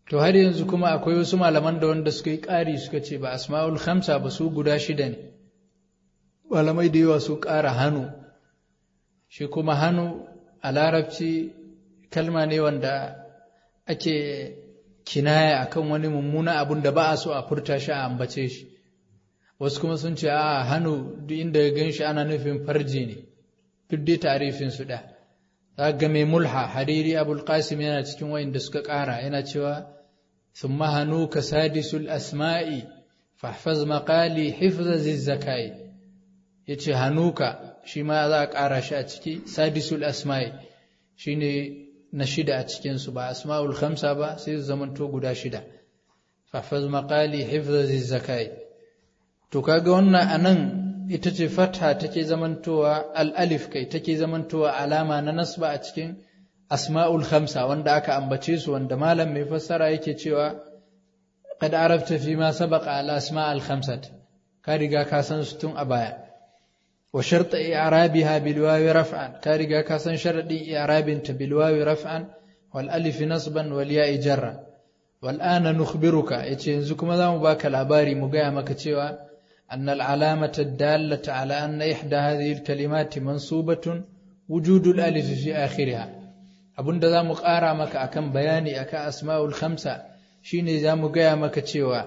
to har yanzu kuma akwai wasu malaman da wanda suka yi ƙari suka ce ba asma'ul khamsa ba su guda shida ne, malamai da yawa su ƙara hannu. Shi kuma hannu a larabci kalma ne wanda ake kinaya akan wani mummuna abun da ba a so a furta shi a ambace shi. Wasu kuma sun ce a hannu duk inda ya gan shi ana nufin farji ne, duk dai tarifin su da. Za ga mai mulha Hariri Abul Qasim yana cikin wayanda suka ƙara, yana cewa thumma hanuka sadisul asma'i fahfaz maqali hifza zizzakai. Yace hanuka shi ma za a ƙara shi a ciki, sadisul asma'i shine na shida a cikin su, ba asma'ul khamsa ba sai su zamanto guda shida. Fahfaz maqali hifza zizzakai. To kaga wannan anan ita ce fatha take zamantowa al-alif kai take zamantowa alama na nasba a cikin asma'ul khamsa wanda aka ambace su, wanda malam mai fassara yake cewa qad arafta fi ma sabaqa al-asma'ul khamsat, ka riga ka san su tun a baya. Wa shart i'rabiha bil wawi raf'an, ka riga ka san sharadin i'rabin ta bil wawi raf'an wal alif nasban wal ya'i jarra. Wal ana nukhbiruka, yace yanzu kuma zamu baka labari mu gaya maka cewa أن العلامة الدالة على أن إحدى هذه الكلمات منصوبة وجود الألف في آخرها. أبن ذا مقارا مكا أكم بياني أكا أسماء الخمسة شيني ذا مقايا مكا تيوا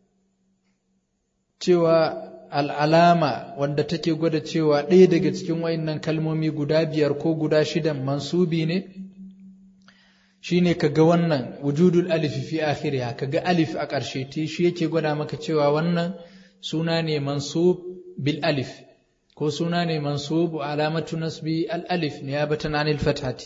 تيوا العلامة wanda take gwada cewa ɗaya daga cikin wayannan kalmomi guda biyar ko guda shidan mansubi ne shine kaga wannan wujudul alif fi akhiriha, kaga alif a ƙarshe ti shi yake gwada maka cewa wannan suna ne mansub bil alif ko suna ne mansub alamatu nasbi al alif niyabatan anil fathati.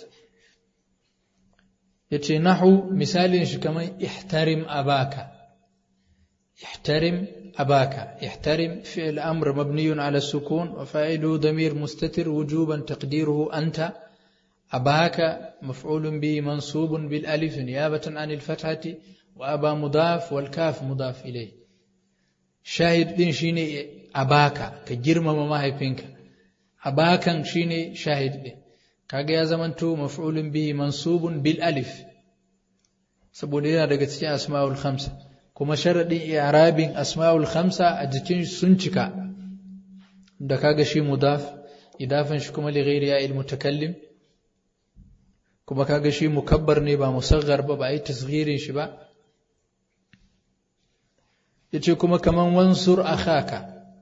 yace nahu misalin shi kaman ihtarim abaka, ihtarim abaka, ihtarim fi'l amr mabniyun ala sukun wa fa'iluhu damir mustatir wujuban taqdiruhu anta, abaka maf'ulun bihi mansubun bil alif niyabatan anil fathati wa aba mudaf wal kaf mudaf ilayh. Shahid din shine abaka, ka girmama mahaifinka, abakan shine shahid din, kaga ya zamanto maf'ulun bihi mansubun bil alif saboda yana daga cikin asma'ul khamsa, kuma sharadin i'rabin asma'ul khamsa a jikin sun cika, da kaga shi mudaf, idafan shi kuma li ghairi ya'il mutakallim, kuma kaga shi mukabbar ne ba musaghar ba, ba ai tasghirin shi ba. yace kuma kaman wansur akhaka,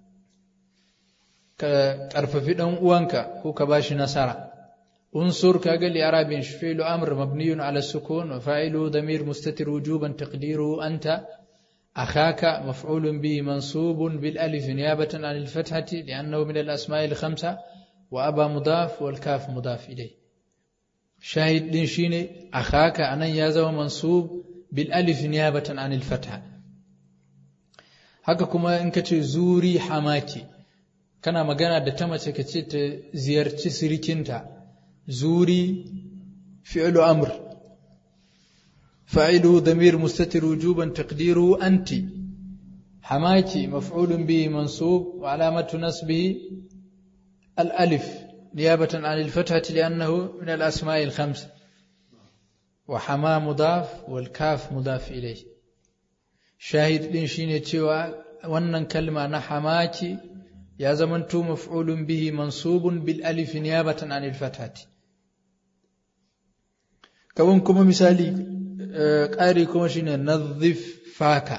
ka karfafi dan uwanka ko ka bashi nasara. unsur kaga li arabin fi'lu amr mabniyun ala sukun wa fa'iluhu damir mustatir wujuban taqdiruhu anta, akhaka maf'ulun bihi mansubun bil alif niyabatan anil fathati li'annahu min al asma'i al khamsa wa aba mudaf wal kaf mudaf ilayh. shahid din shine akhaka, anan ya zama mansub bil alif niyabatan anil fatha. haka kuma in ka ce zuri hamaki, kana magana da ta mace ka ce ta ziyarci sirikinta. zuri fi'lu amr fa'iluhu damir mustatir wujuban taqdiruhu anti, hamaki maf'ulun bihi mansub wa alamatu nasbihi al alif niyabatan an al fathati li'annahu min al asma'i al khams, wa hama mudaf wal kaf mudaf ilayh. shahid din shine cewa wannan kalma na hamaki ya zamanto maf'ulun bihi mansubun bil alif niyabatan anil fathati. kaman kuma misali ƙari kuma shine nazif faka,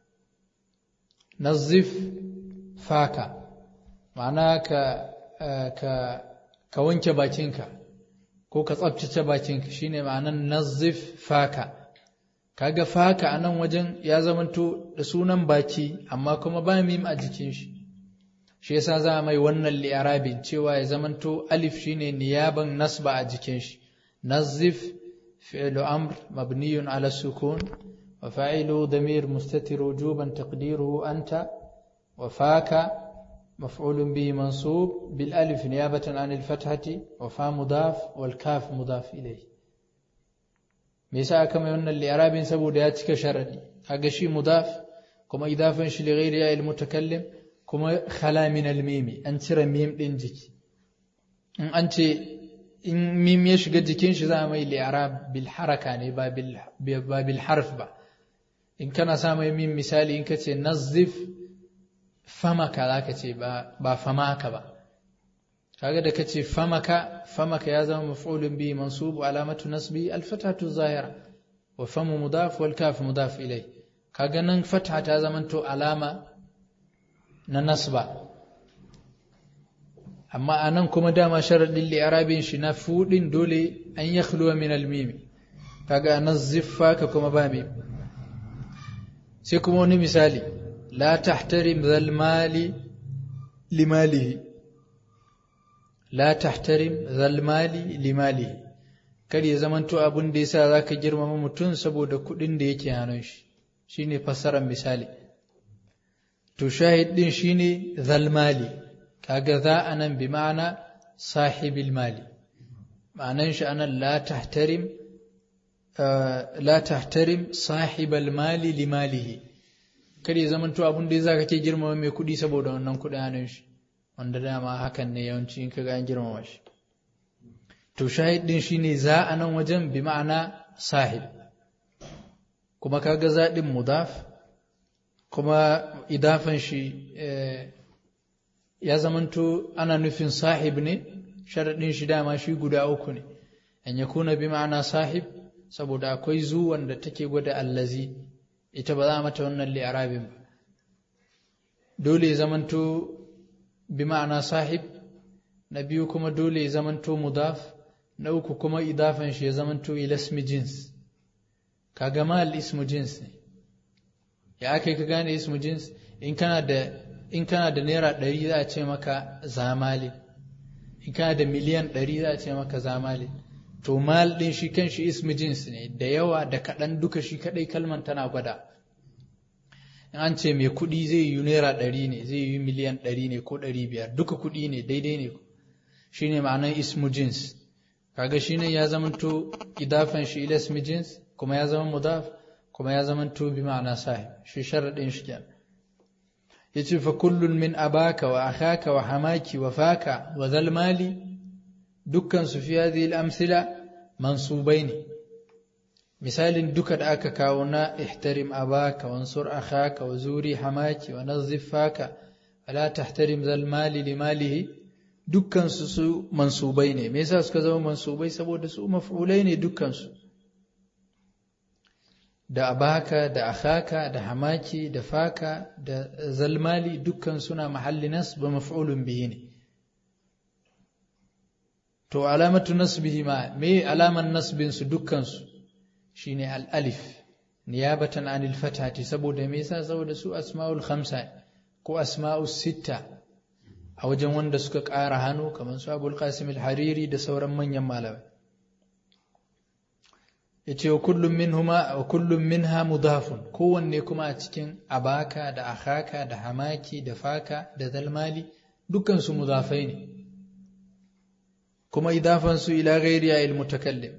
nazif faka ma'ana ka ka ka wanke bakinka ko ka tsaftace bakinka, shine ma'anan nazif faka. kaga faka a nan wajen ya zamanto da sunan baki amma kuma ba mim a jikin shi, shi yasa za a mai wannan li'arabin cewa ya zamanto alif shine niyaban nasba a jikin shi. nazif fi'lu amr mabniyun ala sukun wa fa'iluhu damir mustatir wujuban taqdiruhu anta, wa faka maf'ulun bihi mansub bil alif niyabatan anil fathati wa fa mudaf wal kaf mudaf ilayh. me yasa aka mai wannan li'arabin? saboda ya cika sharadi, kaga shi mudaf kuma idafan shi li ghairi ya'il mutakallim kuma khala min al mim, an cire mim din jiki. in an ce in mim ya shiga jikin shi za a mai li'arab bil haraka ne ba bil ba bil harf ba in kana sa mai mim misali in kace nazif famaka zaka ce ba ba famaka ba kaga da kace famaka famaka ya zama maf'ulun bi mansub alamatu nasbi al fathatu zahira wa famu mudaf wal kaf mudaf ilay kaga nan fatha ta zamanto alama na nasba amma anan kuma dama sharadin li'arabin shi na fudin dole an yakhluwa min al-mim kaga naziffa ka kuma ba mim sai kuma wani misali la tahtarim zal mali limalihi la tahtarim zal mali limalihi kar ya zamanto abun da yasa zaka girmama mutum saboda kudin da yake hannun shi shine fassarar misali to shahid din shine zal mali kaga za anan bi ma'ana sahibil mali ma'anan shi anan la tahtarim la tahtarim sahibal mali limalihi kare zaman to abun da yasa kake girmama mai kudi saboda wannan kudin hannun shi wanda dama hakan ne yawanci in kaga an girmama shi to shahid din shine za anan wajen bi ma'ana sahib kuma kaga za din mudaf kuma idafan shi ya zamanto ana nufin sahib ne sharadin shi dama shi guda uku ne an yakuna bi ma'ana sahib saboda akwai zu wanda take gwada allazi ita ba za mata wannan li'arabin ba dole ya zamanto bi ma'ana sahib na biyu kuma dole ya zamanto mudaf na uku kuma idafan shi ya zamanto ila ismi jins kaga mal ismu jins ne ya akai ka gane ismu jins in kana da in kana da naira ɗari za a ce maka zamali in kana da miliyan ɗari za a ce maka zamali to mal ɗin shi kan shi ismi jins ne da yawa da kaɗan duka shi kaɗai kalman tana gwada in an ce mai kuɗi zai yi naira ɗari ne zai yi miliyan ɗari ne ko ɗari biyar duka kuɗi ne daidai ne shi ne ma'anar ismu jins kaga shi ne ya zamanto idafan shi ila ismi jins kuma ya zama mudaf kuma ya zamanto bi ma'ana sahib shi sharaɗin shi kenan yace fa kullun min abaka wa akhaka wa hamaki wa faka wa zal mali dukkan su fi hadhihi al-amthila mansubaini misalin duka da aka kawo na ihtarim abaka wansur akhaka wa zuri hamaki wa nazif faka wala tahtarim zal mali limalihi dukkan su su mansubai ne me yasa suka zama mansubai saboda su maf'ulai ne dukkan su da abaka da akhaka da hamaki da faka da zalmali dukkan suna mahalli nasb maf'ulun bihi ne to alamatu nasbihi ma me alaman nasbin su dukkan su shine al alif niyabatan anil fathati saboda me yasa saboda su asmaul khamsa ko asmaus sitta a wajen wanda suka ƙara hannu kamar su Abul Qasim al-Hariri da sauran manyan malamai yace wa kullum minhuma wa kullum minha mudafun kowanne kuma a cikin abaka da akhaka da hamaki da faka da zalmali dukkan su mudafai ne kuma idafan su ila ghairi al mutakallim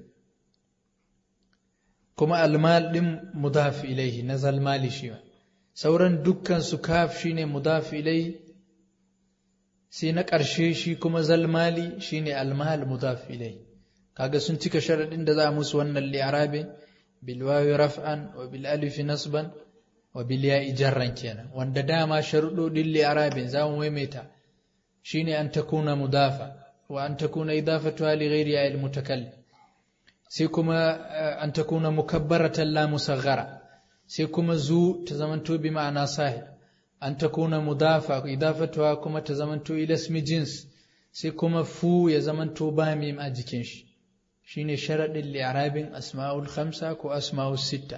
kuma almal din mudaf ilayhi na zalmali shi sauran dukkan su kaf shine mudaf ilayhi sai na ƙarshe shi kuma zalmali shine almal mudaf ilayhi kaga sun cika sharadin da za musu wannan li'arabi bil wawi raf'an wa bil alif nasban wa bil ya'i jarran kenan wanda dama sharudodin li'arabin za mu maimaita shine an takuna mudafa wa an takuna idafatuha li ghairi al mutakallim sai kuma an takuna mukabbaratan la musaghara sai kuma zu ta zamanto bi ma'ana sahib an takuna mudafa idafatuha kuma ta zamanto ila ismi jins sai kuma fu ya zamanto ba mim a jikin shi shine sharadin li'arabin asma'ul khamsa ko asma'us sitta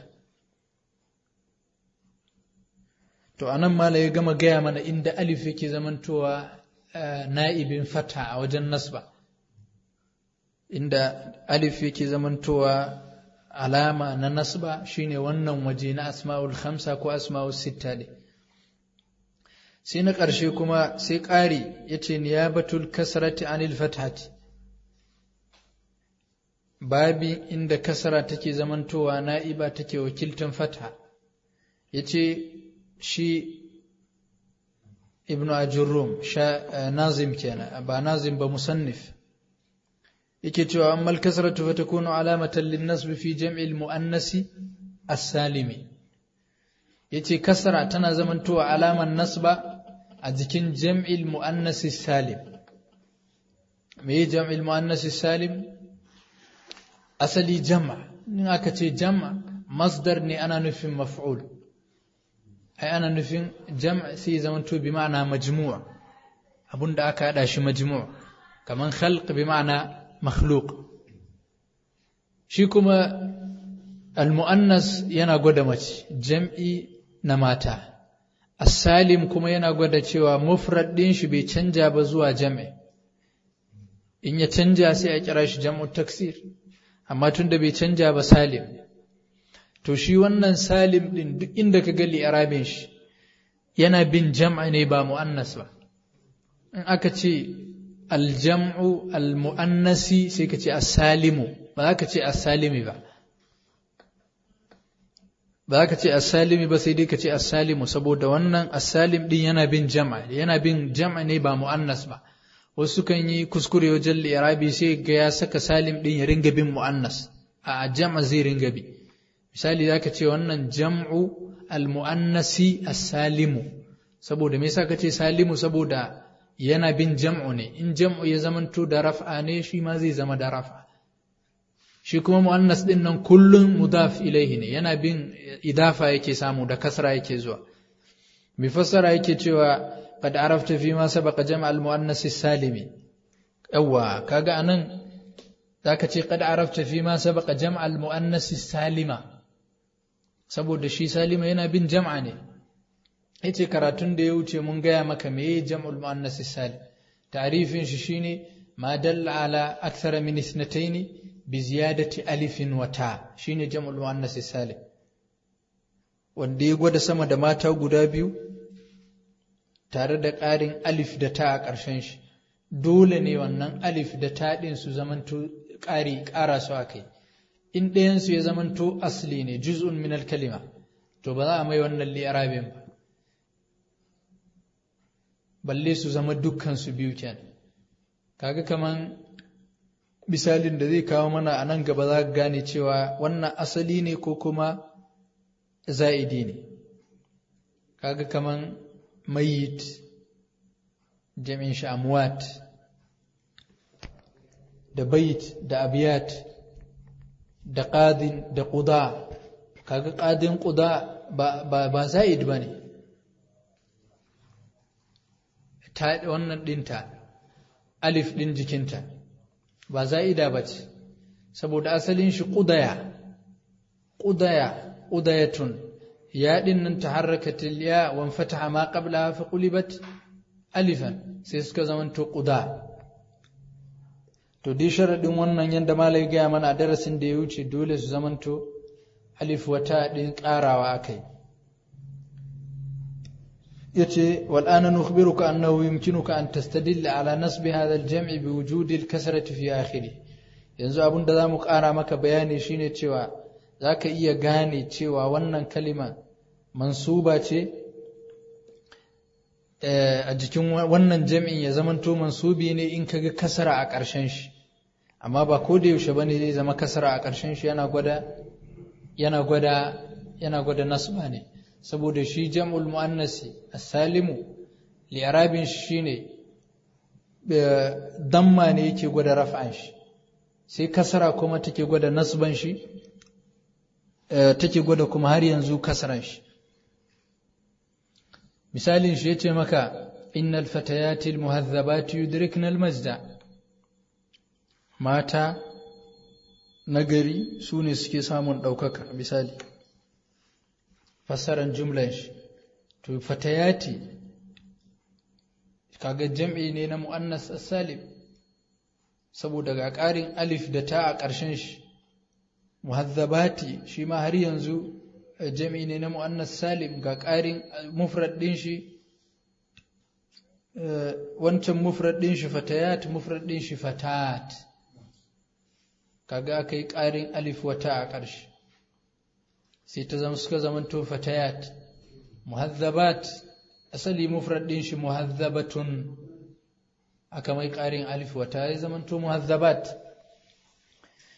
to anan mala ya gama gaya mana inda alif yake zamantowa na'ibin fata a wajen nasba inda alif yake zamantowa alama na nasba shine wannan waje na asma'ul khamsa ko asma'us sitta ne sai na ƙarshe kuma sai ƙari yace niyabatul kasrati anil fathati babi inda kasara take zamantowa na'iba take wakiltan fatha yace shi ibnu ajurrum sha nazim kenan ba nazim ba musannif yake cewa ammal kasratu fatakunu alamatan lin-nasb fi jam'il muannasi as-salimi yace kasra tana zamantowa alaman nasba a jikin jam'il muannasi salim. me jam'il muannasi salim? asali jama' in aka ce jama' masdar ne ana nufin maf'ul, ai ana nufin jam' sai zamanto bi ma'ana majmu' abunda aka hada shi majmu' kaman khalq bi ma'ana makhluq. shi kuma al-mu'annas yana gwada mace, jam'i na mata. as-salim kuma yana gwada cewa mufrad din shi bai canja ba zuwa jam'i, in ya canja sai a kira shi jam'u taksir, amma tunda bai canja ba salim. to shi wannan salim din duk inda ka ga li'irabin shi yana bin jam'a ne ba mu'annas ba. in aka ce aljam'u almu'annasi sai ka ce as-salimu, ba za ka ce as-salimi ba ba za ka ce as-salimi ba sai dai ka ce as-salimu, saboda wannan as-salim din yana bin jam'a yana bin jam'a ne ba mu'annas ba. wasu kan yi kuskure wajen li'irabi sai ga ya saka salim din ya ringa bin mu'annas, a jam'a zai ringa bi. misali zaka ce wannan jam'u al-mu'annasi as-salimu, saboda me yasa kace salimu? saboda yana bin jam'u ne, in jam'u ya zamanto da raf'a ne shi ma zai zama da raf'a. shi kuma mu'annas din nan kullun mudaf ilayhi ne, yana bin idafa yake samu, da kasra yake zuwa. bi fassara yake cewa qad arafta fi ma sabaqa jam' al-mu'annasi as-salimi. yawa kaga anan zaka ce qad arafta fi ma sabaqa jam' al-mu'annasi as-salima, saboda shi salima yana bin jam'a ne. yace karatun da ya wuce mun gaya maka meye jam'ul muannas salim. ta'rifin shi shine ma dalla ala akthara min ithnatayn bi ziyadati alifin wa ta, shine jam'ul muannas salim, wanda ya gwada sama da mata guda biyu tare da ƙarin alif da ta a ƙarshen shi. dole ne wannan alif da ta din su zamanto ƙari ƙara su akai. in ɗayansu ya zamanto asli ne, juz'un min al-kalima, to ba za a mai wannan li'irabin ba, balle su zama dukkan su biyu kenan. kaga kaman misalin da zai kawo mana a nan gaba za ka gane cewa wannan asali ne ko kuma za'idi ne. kaga kaman mayyit jami'in shi amwat, da bayit da abiyat, da qadin da quda. kaga qadin quda ba ba, ba za'id bane, ta wannan dinta alif din jikinta ba za'ida bace, saboda asalin shi qudaya qudaya qudayatun, ya din nan taharrakatil ya wa fataha ma qablaha fa qulibat alifan, sai suka zamanto quda. to dai sharadin wannan yanda malai ga mana darasin da ya wuce, dole su zamanto alif wata din karawa akai. yace wal ana nukhbiruka annahu yumkinuka an tastadilla ala nasb hadha al-jam' bi wujud al-kasrati fi akhirih. yanzu abinda zamu kara maka bayani shine cewa zaka iya gane cewa wannan kalima mansuba ce a jikin wannan jam'in, ya zamanto mansubi ne in kaga kasra a ƙarshen shi, amma ba ko da yaushe bane zai zama kasra a ƙarshen shi. yana gwada yana gwada yana gwada nasba ne, saboda shi jam'ul muannasi as-salimu li'arabin shi shine damma ne yake gwada raf'an shi, sai kasra kuma take gwada nasban shi, take gwada kuma har yanzu kasran shi. misalin shi yace maka innal fatayati al-muhadhabati yudrikna al-majda, mata nagari sune suke samun daukaka. misali fassaran jumlan shi, to fatayati kaga jam'i ne na muannas as-salim, saboda ga ƙarin alif da ta a ƙarshen shi. muhadhabati shi ma har yanzu jam'i ne na muannas salim, ga ƙarin mufrad din shi, wancan mufrad din shi fatayat, mufrad din shi fatat, kaga akai ƙarin alif wata a ƙarshe, sai ta zama suka zamanto fatayat. muhadhabat asali mufrad din shi muhadhabatun, aka mai ƙarin alif wata ya zamanto muhadhabat.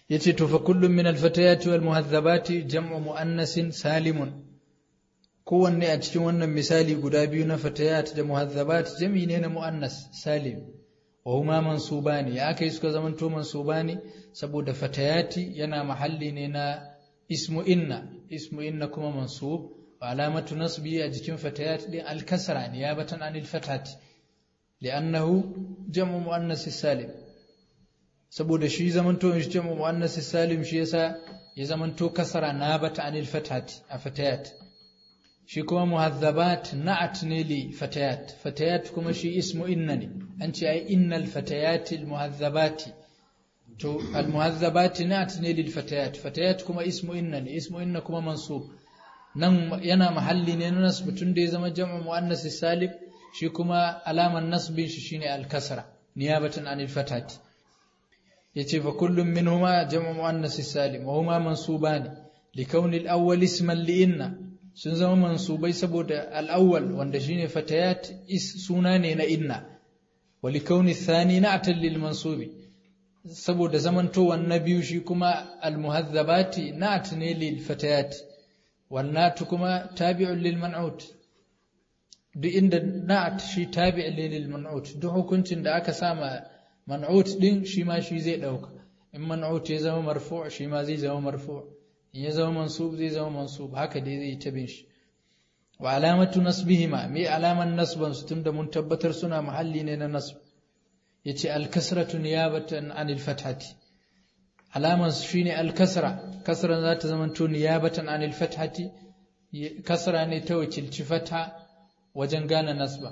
yace to fa kullum min alfatayati wal muhadhabati jam'u muannasin salimun, kowanne a cikin wannan misali guda biyu na fatayat da muhadhabat jami ne na muannas salim, wa huma mansubani. Ya kai suka zamanto mansubani saboda fatayati yana mahalli ne na ismu inna, ismu inna kuma mansub, wa alamatu nasbi a jikin fatayat din al-kasra niyabatan anil fatati li'annahu jam'u muannas salim, saboda shi zamanto shi jam'u muannas salim shi yasa ya zamanto kasra nabata anil fatati a fatayat. Shi kuma muhadhabat na'at ne li fatayat, fatayat kuma shi ismu inna ne, an ce ai innal fatayati al muhadhabati, to al muhadhabati na'at ne lil fatayat, fatayat kuma ismu inna ne, ismu inna kuma mansub. Nan yana mahalli ne na nasb, tun da ya zama jam'u muannas salim, shi kuma alaman nasbin shi shine al kasra niyabatan anil fatati. yace fa kullum minhuma jam'u muannas salim wa huma mansubani li kauni al awwal isman li inna, sun zama mansubai saboda al-awwal wanda shine fatayat is suna ne na inna, wa li kauni thani na'tan lil mansubi, saboda zamantowan na biyu shi kuma al-muhadhabati na'at ne lil fatayat, wal na'tu kuma tabi'un lil man'ut. Duk inda na'at shi tabi' lil man'ut, duk hukuncin da aka sama man'ut din shi ma shi zai dauka. In man'ut ya zama marfu' shi ma zai zama marfu', in ya zama mansub zai zama mansub, haka dai zai ta bin shi. Wa alamatu nasbihima, me alaman nasban su tunda mun tabbatar suna mahalli ne na nasb, yace al-kasratu niyabatan anil fathati, alaman su shine al-kasra, kasran za ta zama to niyabatan anil fathati, kasra ne ta wakilci fatha wajen gane nasba.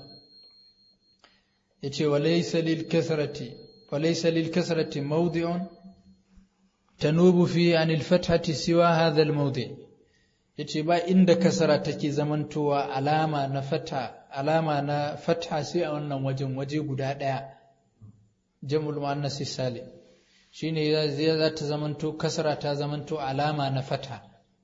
yace walaysa lil kasrati walaysa lil kasrati mawdi'un tanubu fi anil fathati siwa hadha al mawdi', yace ba inda kasara take zamantowa alama na fatha alama na fatha sai a wannan wajen waje guda daya, jam'ul muannas salim shine zai za ta zamanto kasara ta zamanto alama na fatha.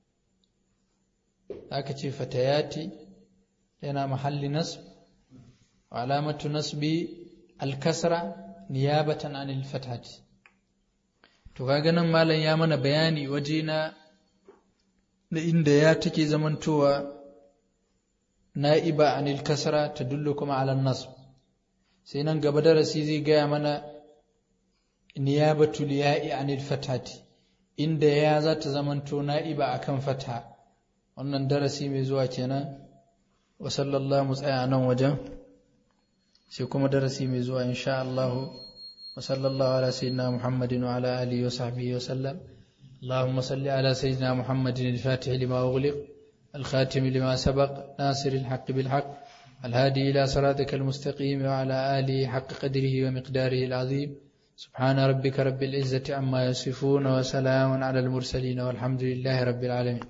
aka ce fatayati yana mahalli nasb, wa alamatu nasbi al kasra niyabatan anil fathati. To kaga nan malam ya mana bayani waje na da inda ya take zamantowa na'iba anil kasra tadullu kuma ala nasb. Sai nan gaba darasi zai gaya mana niyabatul ya'i anil fathati, inda ya za ta zamanto na'iba akan fatha. Wannan darasi mai zuwa kenan. Wa sallallahu tsaya nan wajen, sai kuma darasi mai zuwa insha Allah. وصلى الله على سيدنا محمد وعلى آله وصحبه وسلم. اللهم صل على سيدنا محمد الفاتح لما أغلق الخاتم لما سبق ناصر الحق بالحق الهادي إلى صراطك المستقيم وعلى آله حق قدره ومقداره العظيم. سبحان ربك رب العزة عما يصفون وسلام على المرسلين والحمد لله رب العالمين.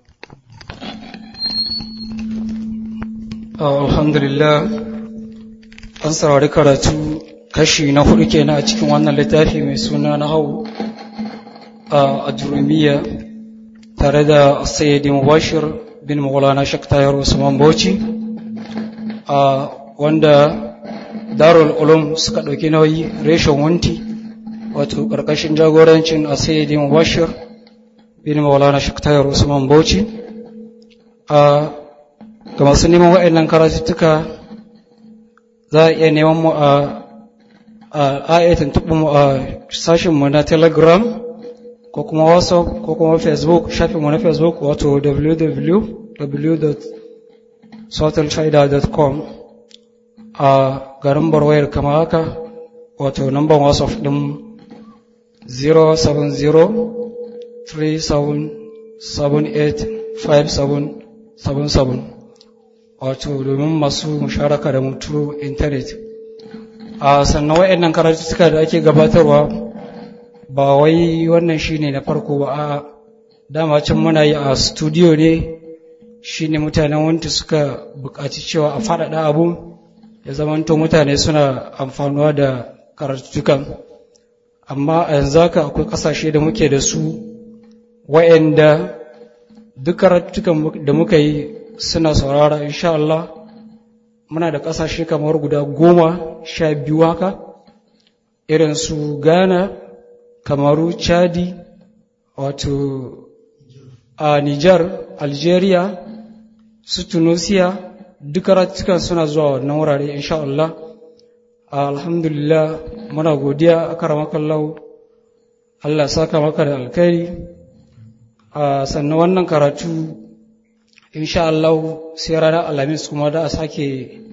الحمد لله. أنصر ركرة kashi na hudu kenan a cikin wannan littafi mai suna na hau a Ajurumiya tare da Sayyidi Mubashir bin Maulana Sheikh Tahir Usman Bauchi, a wanda Darul Ulum suka dauki nauyi reshen Wunti, wato karkashin jagorancin Sayyidi Mubashir bin Maulana Sheikh Tahir Usman Bauchi. A ga masu neman wa'annan karatuttuka za a iya neman mu a a ayatin tuɓin mu a sashinmu na Telegram ko kuma WhatsApp ko kuma Facebook, shafinmu na Facebook wato w w w dot sautul faida dot com, a garin Barwayar kama haka, wato namban WhatsApp ɗin zero seven zero three seven seven eight five seven seven seven, wato domin masu musharaka da mutu internet. a sannan wa'annan karatuka da ake gabatarwa ba wai wannan shine na farko ba, a dama can muna yi a studio ne, shine mutanen wanda suka buƙaci cewa a faɗaɗa abu ya zamanto mutane suna amfanuwa da karatukan. Amma a yanzu haka akwai ƙasashe da muke da su wa'anda duk karatukan da muka yi suna saurara insha Allah. Muna da ƙasashe kamar guda goma sha biyu haka, irin su Ghana, Kamaru, Chadi, wato a Nijar, Algeria, su Tunisia, duk karatukan suna zuwa wannan wurare insha Allah. Alhamdulillah, muna godiya akaramakallahu, Allah saka maka da alkhairi. Sannan wannan karatu insha Allah sai ranar Alhamis kuma da a sake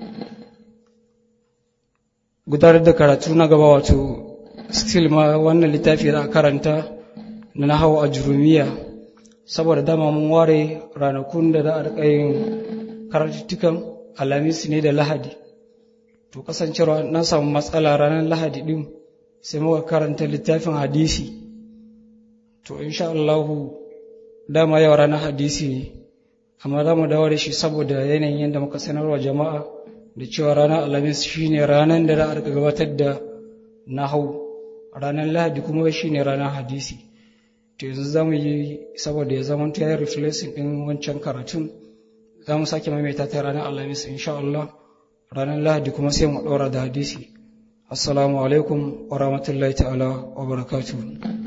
gudanar da karatu na gaba, wato still ma wannan littafi da karanta na nahawu ajrumiya, saboda dama mun ware ranakun da da a yin karatuttukan Alhamis ne da Lahadi. To kasancewa na samu matsala ranar Lahadi din sai muka karanta littafin hadisi. To insha Allah dama yau ranar hadisi ne, amma za mu dawo da shi saboda yanayin yadda muka sanarwa jama'a da cewa ranar Alhamis shine ranar da za a rika gabatar da nahau, ranar Lahadi kuma shine ranar hadisi. To yanzu za mu yi, saboda ya zama ta yi reflexing din wancan karatun, za mu sake maimaita ta ranar Alhamis insha Allah, ranar Lahadi kuma sai mu ɗora da hadisi. Assalamu alaikum wa rahmatullahi ta'ala wa barakatuhu.